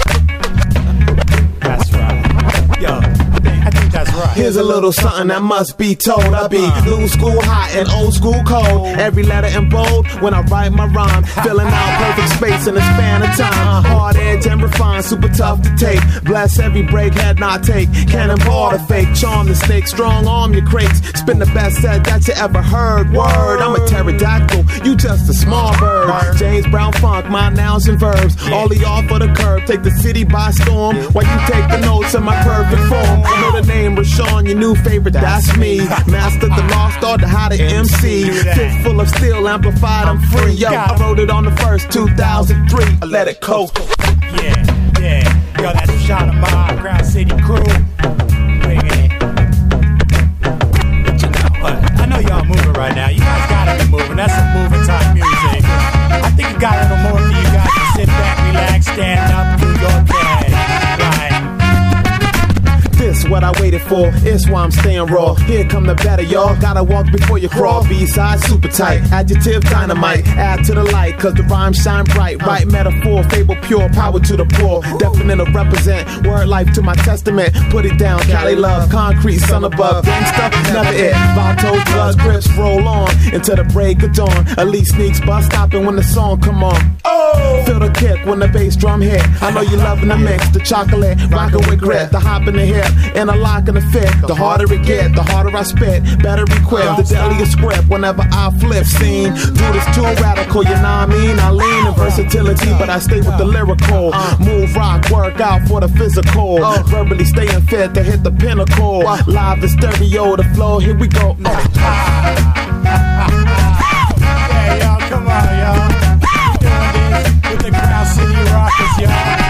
That's right. Yo. I think that's right. Here's a little something that must be told. I be new school hot and old school cold. Every letter in bold when I write my rhyme. Filling out perfect space in a span of time. Hard edge and refined, super tough to take. Bless every break, head not take. Cannonball the fake, charm the snake. Strong arm your crates. Spin the best set that you ever heard. Word, I'm a pterodactyl, you just a small bird. James Brown funk, my nouns and verbs. Ollie off of the curb, take the city by storm. While you take the notes in my perfect form. The name Rashawn, your new favorite, that's me. Master the lost art, the how to M C. Fit full of steel, amplified, I'm free. Yo, I wrote it on the first, two thousand three. I let it coast. Yeah, yeah. Yo, that's Rashawn Ahmad, Crown City crew. Bringing it. But you know what? I know y'all moving right now. You guys gotta be moving. That's some moving type music. I think you got a little more for you guys to sit back, relax, stand up, do your thing. Right. This what I waited for, it's why I'm staying raw. Here come the better, y'all. Gotta walk before you crawl. B-side super tight, adjective dynamite. Add to the light, cause the rhymes shine bright. Right metaphor, fable pure, power to the poor. Definite to represent, word life to my testament. Put it down, Cali love, concrete, sun above. Gangsta, never it. Vatos, blood, grips, roll on into the break of dawn. Elite sneaks, bus stopping when the song come on. Oh! Feel the kick when the bass drum hit. I know you loving the mix, the chocolate, rockin' with grit, the hop in the hip, and a lock in the fit. The harder it get, the harder I spit. Better equipped, the deadliest script whenever I flip scene. Do this too radical, you know what I mean? I lean in versatility, but I stay with the lyrical. Move, rock, work out for the physical. Verbally staying fit to hit the pinnacle. Live the stereo, the flow, here we go. Yeah, y'all, come on, y'all. We're doing this with the Crowd City Rockers, y'all.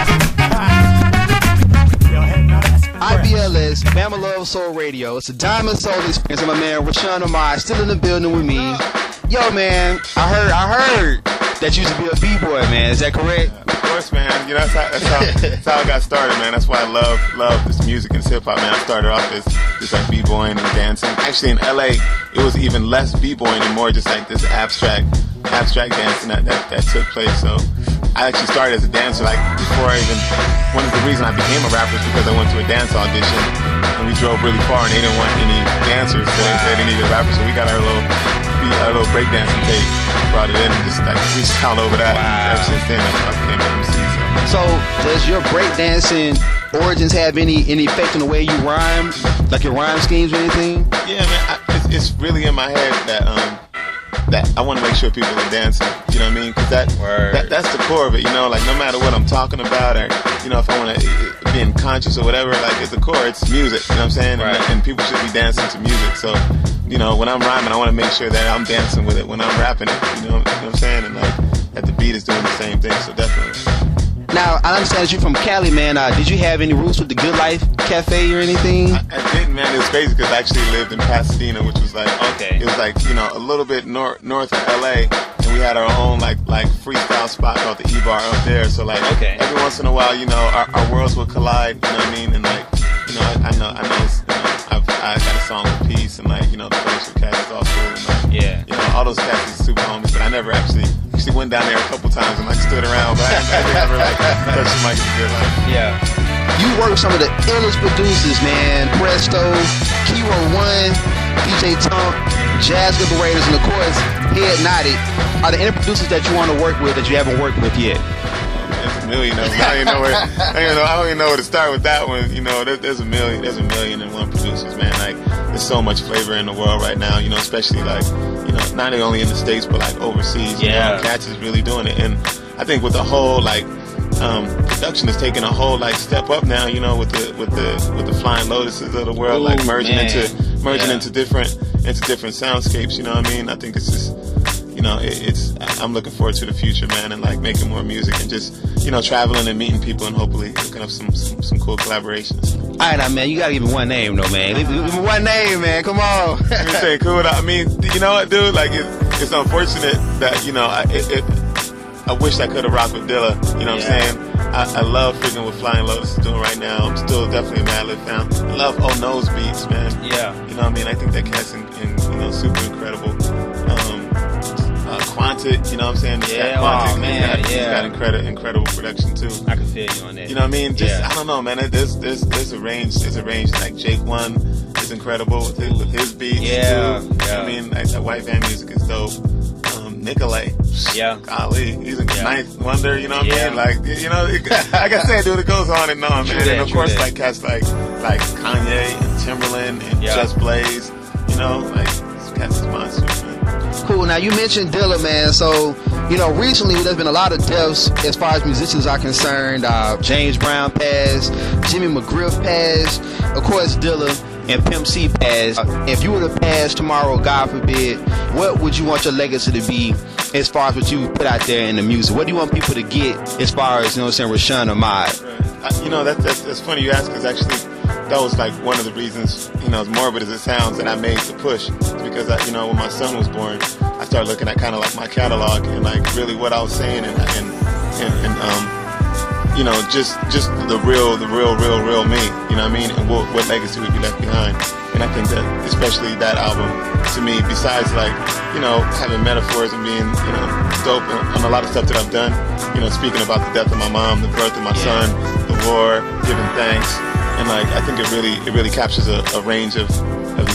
I B L S, Bama Love Soul Radio. It's a Diamond Soul Experience. And my man Rashawn Amai still in the building with me. Yo, man, I heard, I heard that you used to be a b-boy, man. Is that correct? Yeah, of course, man. You know, that's how, that's how, that's how I got started, man. That's why I love love this music and hip hop, man. I started off as just like b-boying and dancing. Actually, in L A, it was even less b-boying and more just like this abstract, abstract dancing that, that, that took place. So I actually started as a dancer, like before I even. One of the reasons I became a rapper is because I went to a dance audition and we drove really far and they didn't want any dancers, so they said they needed rappers. So we got our little, our little breakdancing tape, brought it in and just like freestyle over that. Wow. Ever since then, I became an M C. So So. does your breakdancing origins have any any effect on the way you rhyme, like your rhyme schemes or anything? Yeah, man, I, it's, it's really in my head that um. that I want to make sure people are dancing, you know what I mean? Because that, that, that's the core of it, you know? Like, no matter what I'm talking about or, you know, if I want to be conscious or whatever, like, at the core, it's music, you know what I'm saying? Right. And, and people should be dancing to music. So, you know, when I'm rhyming, I want to make sure that I'm dancing with it when I'm rapping it, you know, you know what I'm saying? And, like, that the beat is doing the same thing, so definitely. Now, I understand that you're from Cali, man. Uh, did you have any roots with the Good Life Cafe or anything? I, I didn't, man. It was crazy because I actually lived in Pasadena, which was like, okay, it was like, you know, a little bit nor- north of L A, and we had our own like like freestyle spot called the E-Bar up there. So like, okay, every once in a while, you know, our, our worlds would collide. You know what I mean? And like, you know, I, I know, I know, it's, you know, I've I got a song with Peace and like, you know, the Fellowship cast is all cool. And, like, yeah, you know, all those cats are super homies, but I never actually. Actually went down there a couple times and like stood around, but I never ever like touched the mic in Good Life. Yeah. You work with some of the illest producers, man. Presto, Kiro One, D J Tunk, Jazz Liberators, and of course, Head Knotted. Are there any producers that you want to work with that you haven't worked with yet? There's a million of them. I don't even know where. I don't even know, I don't even know where to start with that one. You know, there, there's a million. There's a million and one producers, man. Like, there's so much flavor in the world right now. You know, especially like, you know, not only in the States but like overseas. Yeah. You know, Cats is really doing it, and I think with the whole like um, production is taking a whole like step up now. You know, with the with the with the Flying Lotuses of the world, Ooh, like merging man. into merging yeah. into different into different soundscapes. You know what I mean? I think it's just. You know, it, it's. I'm looking forward to the future, man, and like making more music and just, you know, traveling and meeting people and hopefully hooking up some some, some cool collaborations. All right, now, man, you gotta give me one name, though, man. Give me one name, man. Come on. You're saying cool. I mean, you know what, dude? Like, it, it's unfortunate that you know, I it, it, I wish I could have rocked with Dilla. You know what yeah. I'm saying? I, I love freaking what Flying Lotus is doing right now. I'm still definitely a Madlib fan. I love Oh No's beats, man. Yeah. You know what I mean? I think that cat's in, in, you know, super incredible. Um, Uh, Quantic, you know what I'm saying? The yeah, Quantic, oh, man, he's got, yeah. He's got incredible, incredible production too. I can feel you on that. You know what I mean? Just yeah. I don't know, man. There's there's there's a range. There's a range. Like Jake One is incredible with his, with his beats. Yeah, too. yeah. I mean, like that white van music is dope. Um, Nicolay, yeah, golly, he's a yeah. ninth wonder. You know what yeah. I mean? Like you know, it, like I said, dude, it goes on and on, man. That, and of course, that. like cats like like Kanye and Timberland and yeah. Just Blaze. You know, like cats is monsters, man. Cool. Now, you mentioned Dilla, man. So, you know, recently there's been a lot of deaths as far as musicians are concerned. Uh, James Brown passed. Jimmy McGriff passed. Of course, Dilla and Pimp C passed. Uh, if you were to pass tomorrow, God forbid, what would you want your legacy to be as far as what you put out there in the music? What do you want people to get as far as, you know what I'm saying, Rashawn Ahmad? Uh, you know, that, that's, that's funny you ask, because actually that was like one of the reasons, you know, as morbid as it sounds, that I made the push. It's because, I, you know, when my son was born, I started looking at kind of like my catalog and like really what I was saying and, and, and, and um, you know, just just the real, the real, real, real me, you know what I mean? And what, what legacy would be left behind. And I think that, especially that album, to me, besides like, you know, having metaphors and being, you know, dope on a lot of stuff that I've done, you know, speaking about the death of my mom, the birth of my yeah. son, the war, giving thanks. And like, I think it really, it really captures a, a range of, of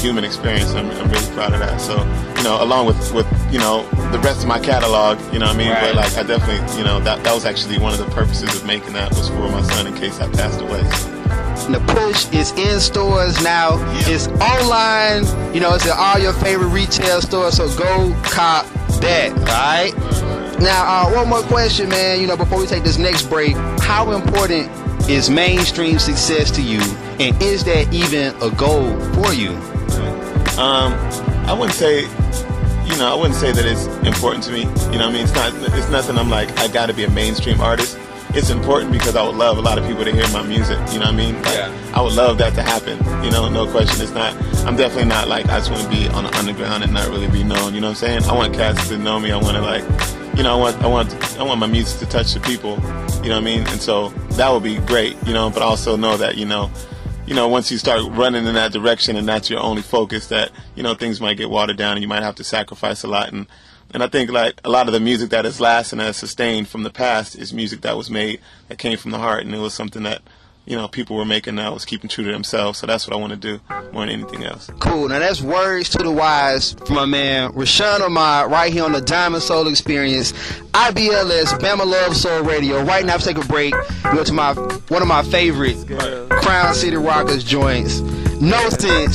human experience. I'm, I'm really proud of that. So, you know, along with, with, you know, the rest of my catalog, you know what I mean? Right. But like, I definitely, you know, that, that was actually one of the purposes of making that was for my son in case I passed away. And the Push is in stores now. It's online. You know, it's at all your favorite retail stores. So go cop that. All right. Now, uh, one more question, man. You know, before we take this next break, how important is mainstream success to you, and is that even a goal for you? Um, I wouldn't say, you know, I wouldn't say that it's important to me. You know what I mean? It's not. It's nothing. I'm like, I got to be a mainstream artist. It's important because I would love a lot of people to hear my music. You know what I mean? Like, yeah. I would love that to happen. You know, no question. It's not. I'm definitely not like I just want to be on the underground and not really be known. You know what I'm saying? I want cats to know me. I want to like, you know, I want, I want, I want my music to touch the people. You know what I mean? And so that would be great. You know, but also know that you know. You know, once you start running in that direction and that's your only focus, that, you know, things might get watered down and you might have to sacrifice a lot. And, and I think, like, a lot of the music that is last and has sustained from the past is music that was made, that came from the heart, and it was something that, you know, people were making that was keeping true to themselves. So that's what I want to do more than anything else. Cool. Now that's words to the wise from my man Rushion Ahmad right here on the Diamond Soul Experience, I B L S, Bama Love Soul Radio. Right now, let's take a break. We go to my one of my favorite Crown City Rockers joints, No Sense.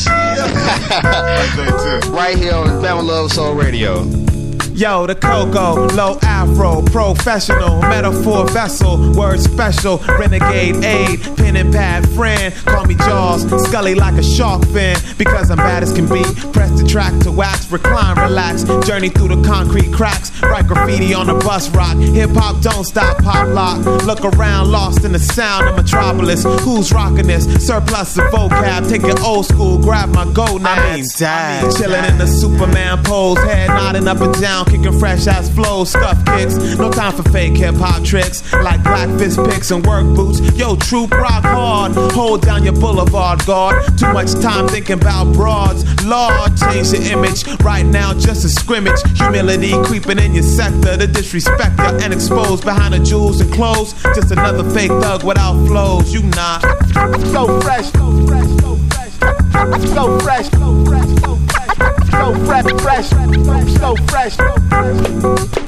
Right here on Bama Love Soul Radio. Yo, the Coco, low afro, professional, metaphor vessel, word special, renegade aid, pen and pad friend, call me Jaws, Scully like a shark fin, because I'm bad as can be, press the track to wax, recline, relax, journey through the concrete cracks, write graffiti on the bus rock, hip hop don't stop, pop lock, look around, lost in the sound of metropolis, who's rocking this, surplus of vocab, take it old school, grab my gold knife, I mean, dad, chilling in the Superman pose, head nodding up and down, kicking fresh ass flows, scuff kicks. No time for fake hip hop tricks like black fist picks and work boots. Yo, troop, rock hard. Hold down your boulevard guard. Too much time thinking about broads. Lord, change the image. Right now, just a scrimmage. Humility creeping in your sector. The disrespect you and exposed behind the jewels and clothes. Just another fake thug without flows. You not so fresh, so fresh, so fresh, so fresh, so fresh, so fresh. So fresh, fresh, so fresh, so fresh.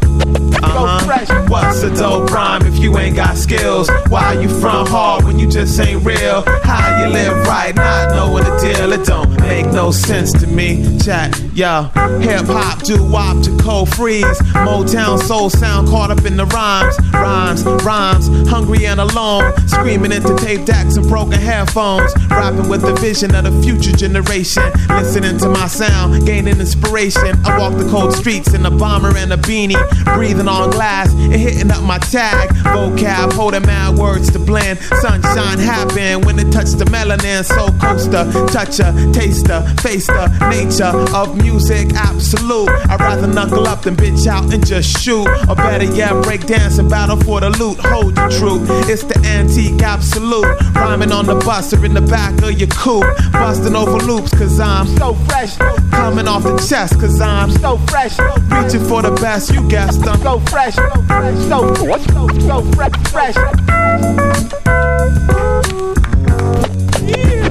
Uh-huh. What's a dope rhyme if you ain't got skills? Why you front hard when you just ain't real? How you live right, not knowing the deal? It don't make no sense to me. Chat, yo, hip hop, doo wop to cold freeze. Motown soul sound caught up in the rhymes, rhymes, rhymes. Hungry and alone, screaming into tape decks and broken headphones. Rapping with the vision of the future generation. Listening to my sound, gaining inspiration. I walk the cold streets in a bomber and a beanie, breathing on glass and hitting up my tag. Vocab, holding mad words to blend. Sunshine happen when it touch the melanin. Soul coaster, toucher, taster, face the nature of music, absolute. I'd rather knuckle up than bitch out and just shoot. Or better yet, break dance and battle for the loot. Hold your truth, it's the antique absolute. Rhyming on the bus or in the back of your coupe. Busting over loops cause I'm so fresh. Coming off the chest cause I'm so fresh. Reaching for the best, you guessed them. So fresh, so fresh, so so so fresh, fresh. Yeah.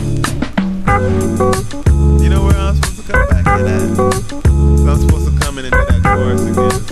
You know where I'm supposed to come back in at? So I'm supposed to come in and do that chorus again.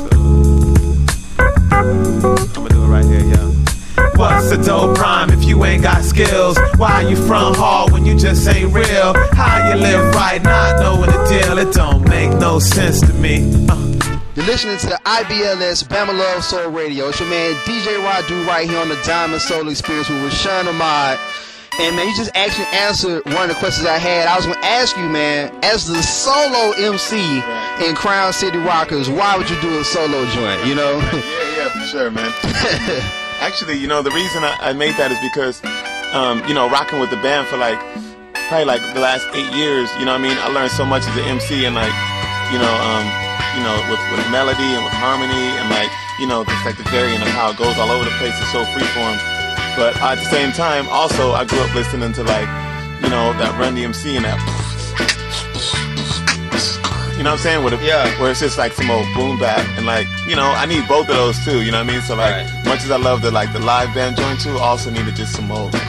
So I'm gonna do it right here, yo. What's a dope rhyme if you ain't got skills? Why you front hard when you just ain't real? How you live right, not knowing the deal? It don't make no sense to me. Uh. You're listening to I B L S, Bama Love Soul Radio. It's your man D J Radu right here on the Diamond Soul Experience with Rushion Ahmad. And man, you just actually answered one of the questions I had. I was going to ask you, man, as the solo M C in Crown City Rockers, why would you do a solo joint, you know? Yeah, yeah, for sure, man. Actually, you know, the reason I, I made that is because, um, you know, rocking with the band for like, probably like the last eight years, you know what I mean? I learned so much as an M C and like, you know, um, you know, with, with melody and with harmony and like, you know, just like the variant of how it goes all over the place. It's so freeform. But at the same time, also, I grew up listening to like, you know, that Run D M C and that, you know what I'm saying? With a, yeah. Where it's just like some old boom bap and like, you know, I need both of those too, you know what I mean? So like, right. Much as I love the like the live band joint too, I also needed just some old,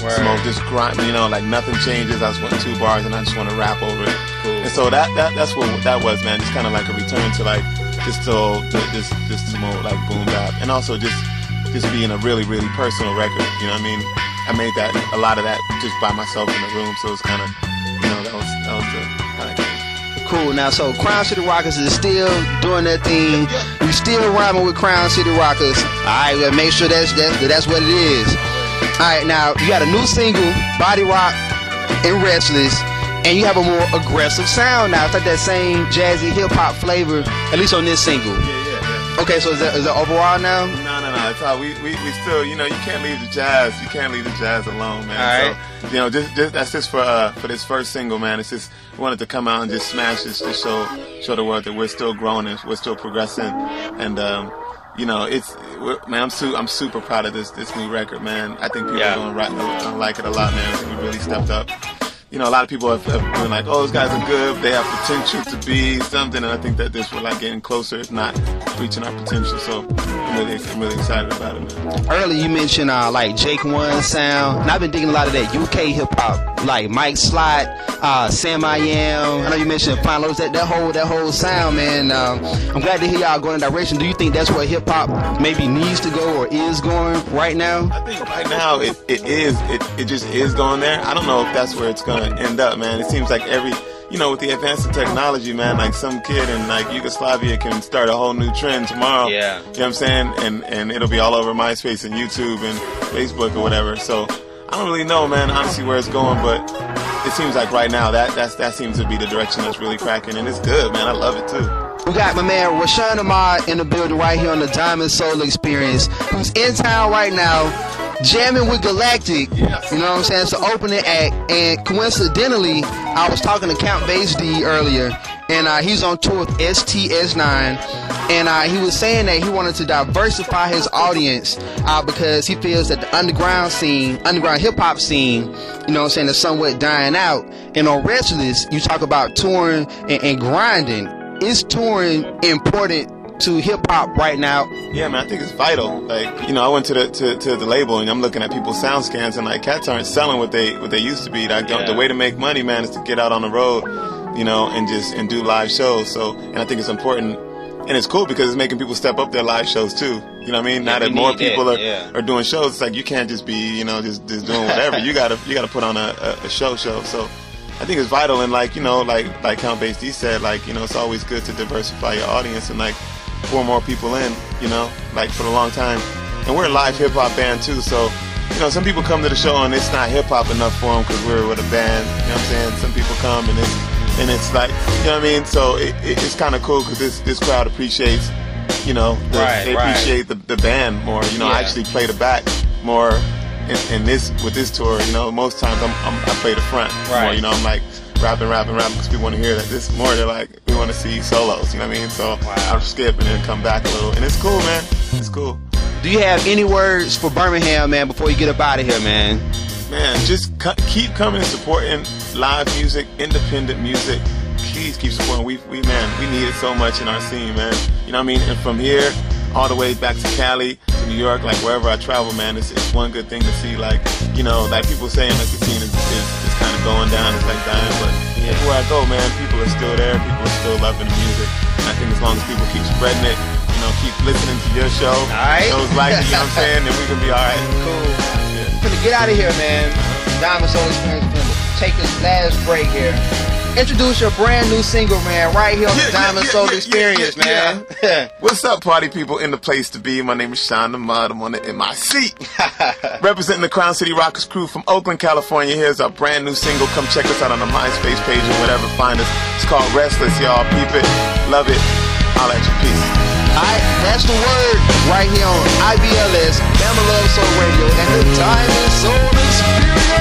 smoke, just grind, you know, like nothing changes. I just want two bars and I just want to rap over it. Cool. And so that, that that's what that was, man. Just kind of like a return to like just to just just to more like boom bap, and also just just being a really really personal record. You know what I mean? I made that a lot of that just by myself in the room, so it's kind of, you know, that was that was the kind of game. Cool. Now, so Crown City Rockers is still doing their thing. We still rhyming with Crown City Rockers. All right, well, make sure that's that's that's what it is. All right, now you got a new single, Body Rock and Restless, and you have a more aggressive sound now. It's like that same jazzy hip hop flavor, at least on this single. Yeah, yeah, yeah. Okay, so is that, is that overall now? No, no, no. It's how we, we we still, you know, you can't leave the jazz. You can't leave the jazz alone, man. All right. So, you know, just, just that's just for uh, for this first single, man. It's just we wanted to come out and just smash this to show show the world that we're still growing and we're still progressing, and um, you know, it's we're, man. I'm su- I'm super proud of this this new record, man. I think people Yeah. are gonna, ri- gonna like it a lot, man. I think we really stepped up. You know, a lot of people have, have been like, "Oh, those guys are good. They have potential to be something," and I think that this we're like getting closer, if not reaching our potential. So I'm really, I'm really excited about it, man. Earlier you mentioned uh, like Jake One sound, and I've been digging a lot of that U K hip hop, like Mike Slot, uh, Sam I Am. I know you mentioned Fine Lotus, that that whole that whole sound, man. Um, I'm glad to hear y'all going in that direction. Do you think that's where hip hop maybe needs to go or is going right now? I think right now it, it is it, it just is going there. I don't know if that's where it's gonna end up, man. It seems like every, you know, with the advance of technology, man, like some kid in like Yugoslavia can start a whole new trend tomorrow. Yeah. You know what I'm saying? And and it'll be all over MySpace and YouTube and Facebook or whatever. So I don't really know, man, honestly where it's going, but it seems like right now that that's that seems to be the direction that's really cracking, and it's good, man. I love it too. We got my man Rashawn Ahmad in the building right here on the Diamond Soul Experience, who's in town right now, jamming with Galactic. Yes. You know what I'm saying? It's the opening act, and coincidentally, I was talking to Count Bass D earlier, and uh, he's on tour with S T S nine, and uh, he was saying that he wanted to diversify his audience uh, because he feels that the underground scene, underground hip hop scene, you know what I'm saying, is somewhat dying out. And on Restless, you talk about touring and, and grinding. Is touring important to hip hop right now? Yeah, man, I think it's vital. Like, you know, I went to the to, to the label and I'm looking at people's sound scans, and like cats aren't selling what they what they used to be. Like, Yeah. the way to make money, man, is to get out on the road, you know, and just and do live shows. So, and I think it's important, and it's cool because it's making people step up their live shows too. You know what I mean? Yeah, now that we more need that, people are, yeah. are doing shows, it's like you can't just be, you know, just just doing whatever. you gotta you gotta put on a, a, a show show. So I think it's vital, and like, you know, like like Count Bass D said, like, you know, it's always good to diversify your audience and like pour more people in, you know, like for a long time. And we're a live hip hop band too, so, you know, some people come to the show and it's not hip hop enough for them because we're with a band. You know what I'm saying? Some people come and it's and it's like, you know what I mean? So it, it, it's kind of cool because this this crowd appreciates, you know, the, Right, they right. appreciate the, the band more. You know, I Yeah. actually play the back more. In, in this with this tour, you know, most times I'm, I'm I play the front more. Right. You know, I'm like rapping, rapping, rapping because people want to hear that. This more, they're like, we want to see solos. You know what I mean? So I'll skip and then come back a little, and it's cool, man. It's cool. Do you have any words for Birmingham, man, before you get up out of here, man? Man, just cu- keep coming and supporting live music, independent music. Please keep supporting. We we man, we need it so much in our scene, man. You know what I mean? And from here all the way back to Cali, to New York, like wherever I travel, man, it's, it's one good thing to see. Like, you know, like people saying like the scene is, is, is kind of going down, it's like dying, but everywhere I go, man, people are still there, people are still loving the music. And I think as long as people keep spreading it, you know, keep listening to your show, Alright. shows like, you know what I'm saying, then we can be alright. Cool. We're gonna get out of here, man. Diamond Soul Experience, we're gonna take this last break here. Introduce your brand new single, man, right here on Yeah, the Diamond yeah, Soul yeah, Experience, yeah, yeah, man. What's up, party people in the place to be? My name is Sean the Mud. I'm on the M I C. Representing the Crown City Rockers crew from Oakland, California. Here's our brand new single. Come check us out on the MySpace page or whatever. Find us. It's called Restless, y'all. Peep it. Love it. Holla at you. Peace. Alright, that's the word right here on I B L S, Bama Love Soul Radio, and the Diamond Soul Experience.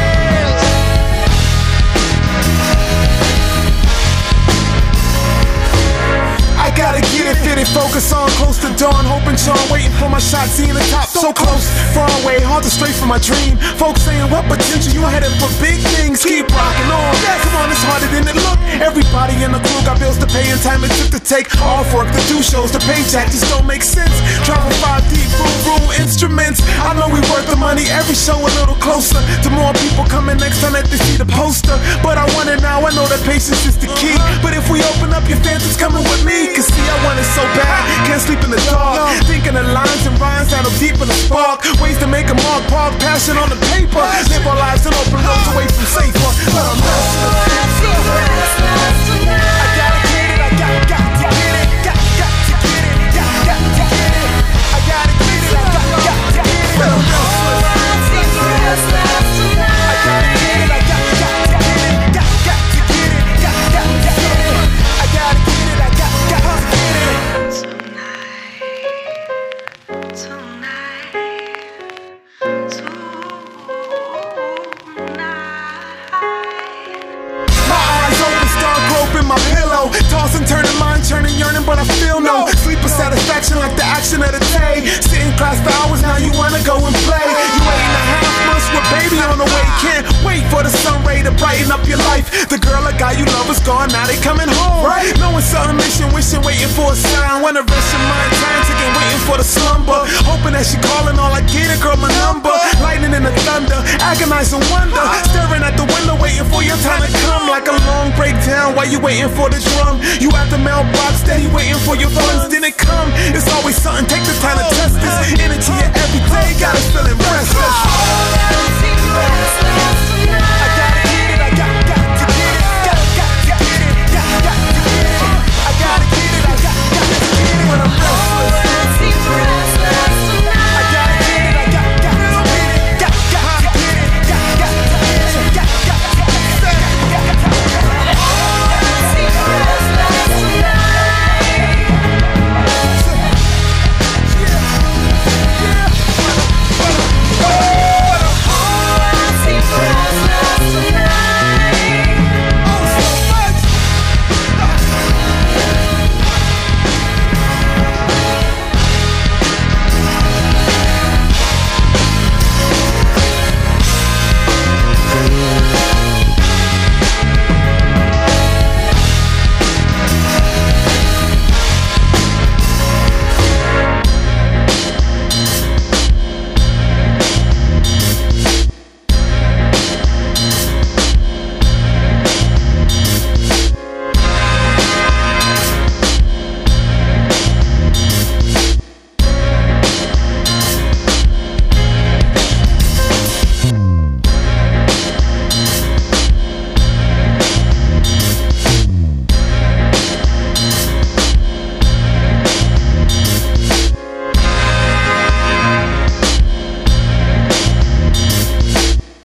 I gotta get it fitted, focus on close to dawn, hoping Sean waiting for my shot, seeing the top so close, far away, hard to stray from my dream. Folks saying what potential, you headed for big things, keep rocking on. Yeah, come on, it's harder than it look. Everybody in the crew got bills to pay and time it took to take off work to do shows. The paycheck just don't make sense. Travel five deep, room, room instruments. I I know we worth the money, every show a little closer to more people coming next time that they see the poster. But I want it now, I know that patience is the key. But if we open up, your fans is coming with me. Cause see, I want it so bad, can't sleep in the dark. Thinking of lines and rhymes that'll deepen the spark. Ways to make a mark, park passion on the paper. Live our lives and open roads away from safer. But I'm I gotta get it, I got, got to get it, got, got to get it, got, got to get it. I gotta get it, I got, got to get it. But I'm I gotta get it, I got, got to get it, got, got to get it, got, got to get it. I gotta get it, I got, got to get it. Tonight, my eyes open, start groping my pillow. Tossing, turning, mind churning, yearning, but I feel no sleep or satisfaction like the action of the day. Sitting class for hours, now you wanna go and play. You eight and a half months with baby on the way. Can't wait for the sun ray to brighten up your life. The girl or guy you love is gone, now they coming home. Right? Knowing something, mission, wishing, waiting for a sign. Wanna rest your mind, time ticking, waiting for the slumber. Hoping that she calling, all I get it, girl, my number. Lightning and the thunder, agonizing wonder. Staring at the window, waiting for your time to come. Like a long breakdown while you waiting for the drum. You at the mailbox, steady waiting for your funds. Then it come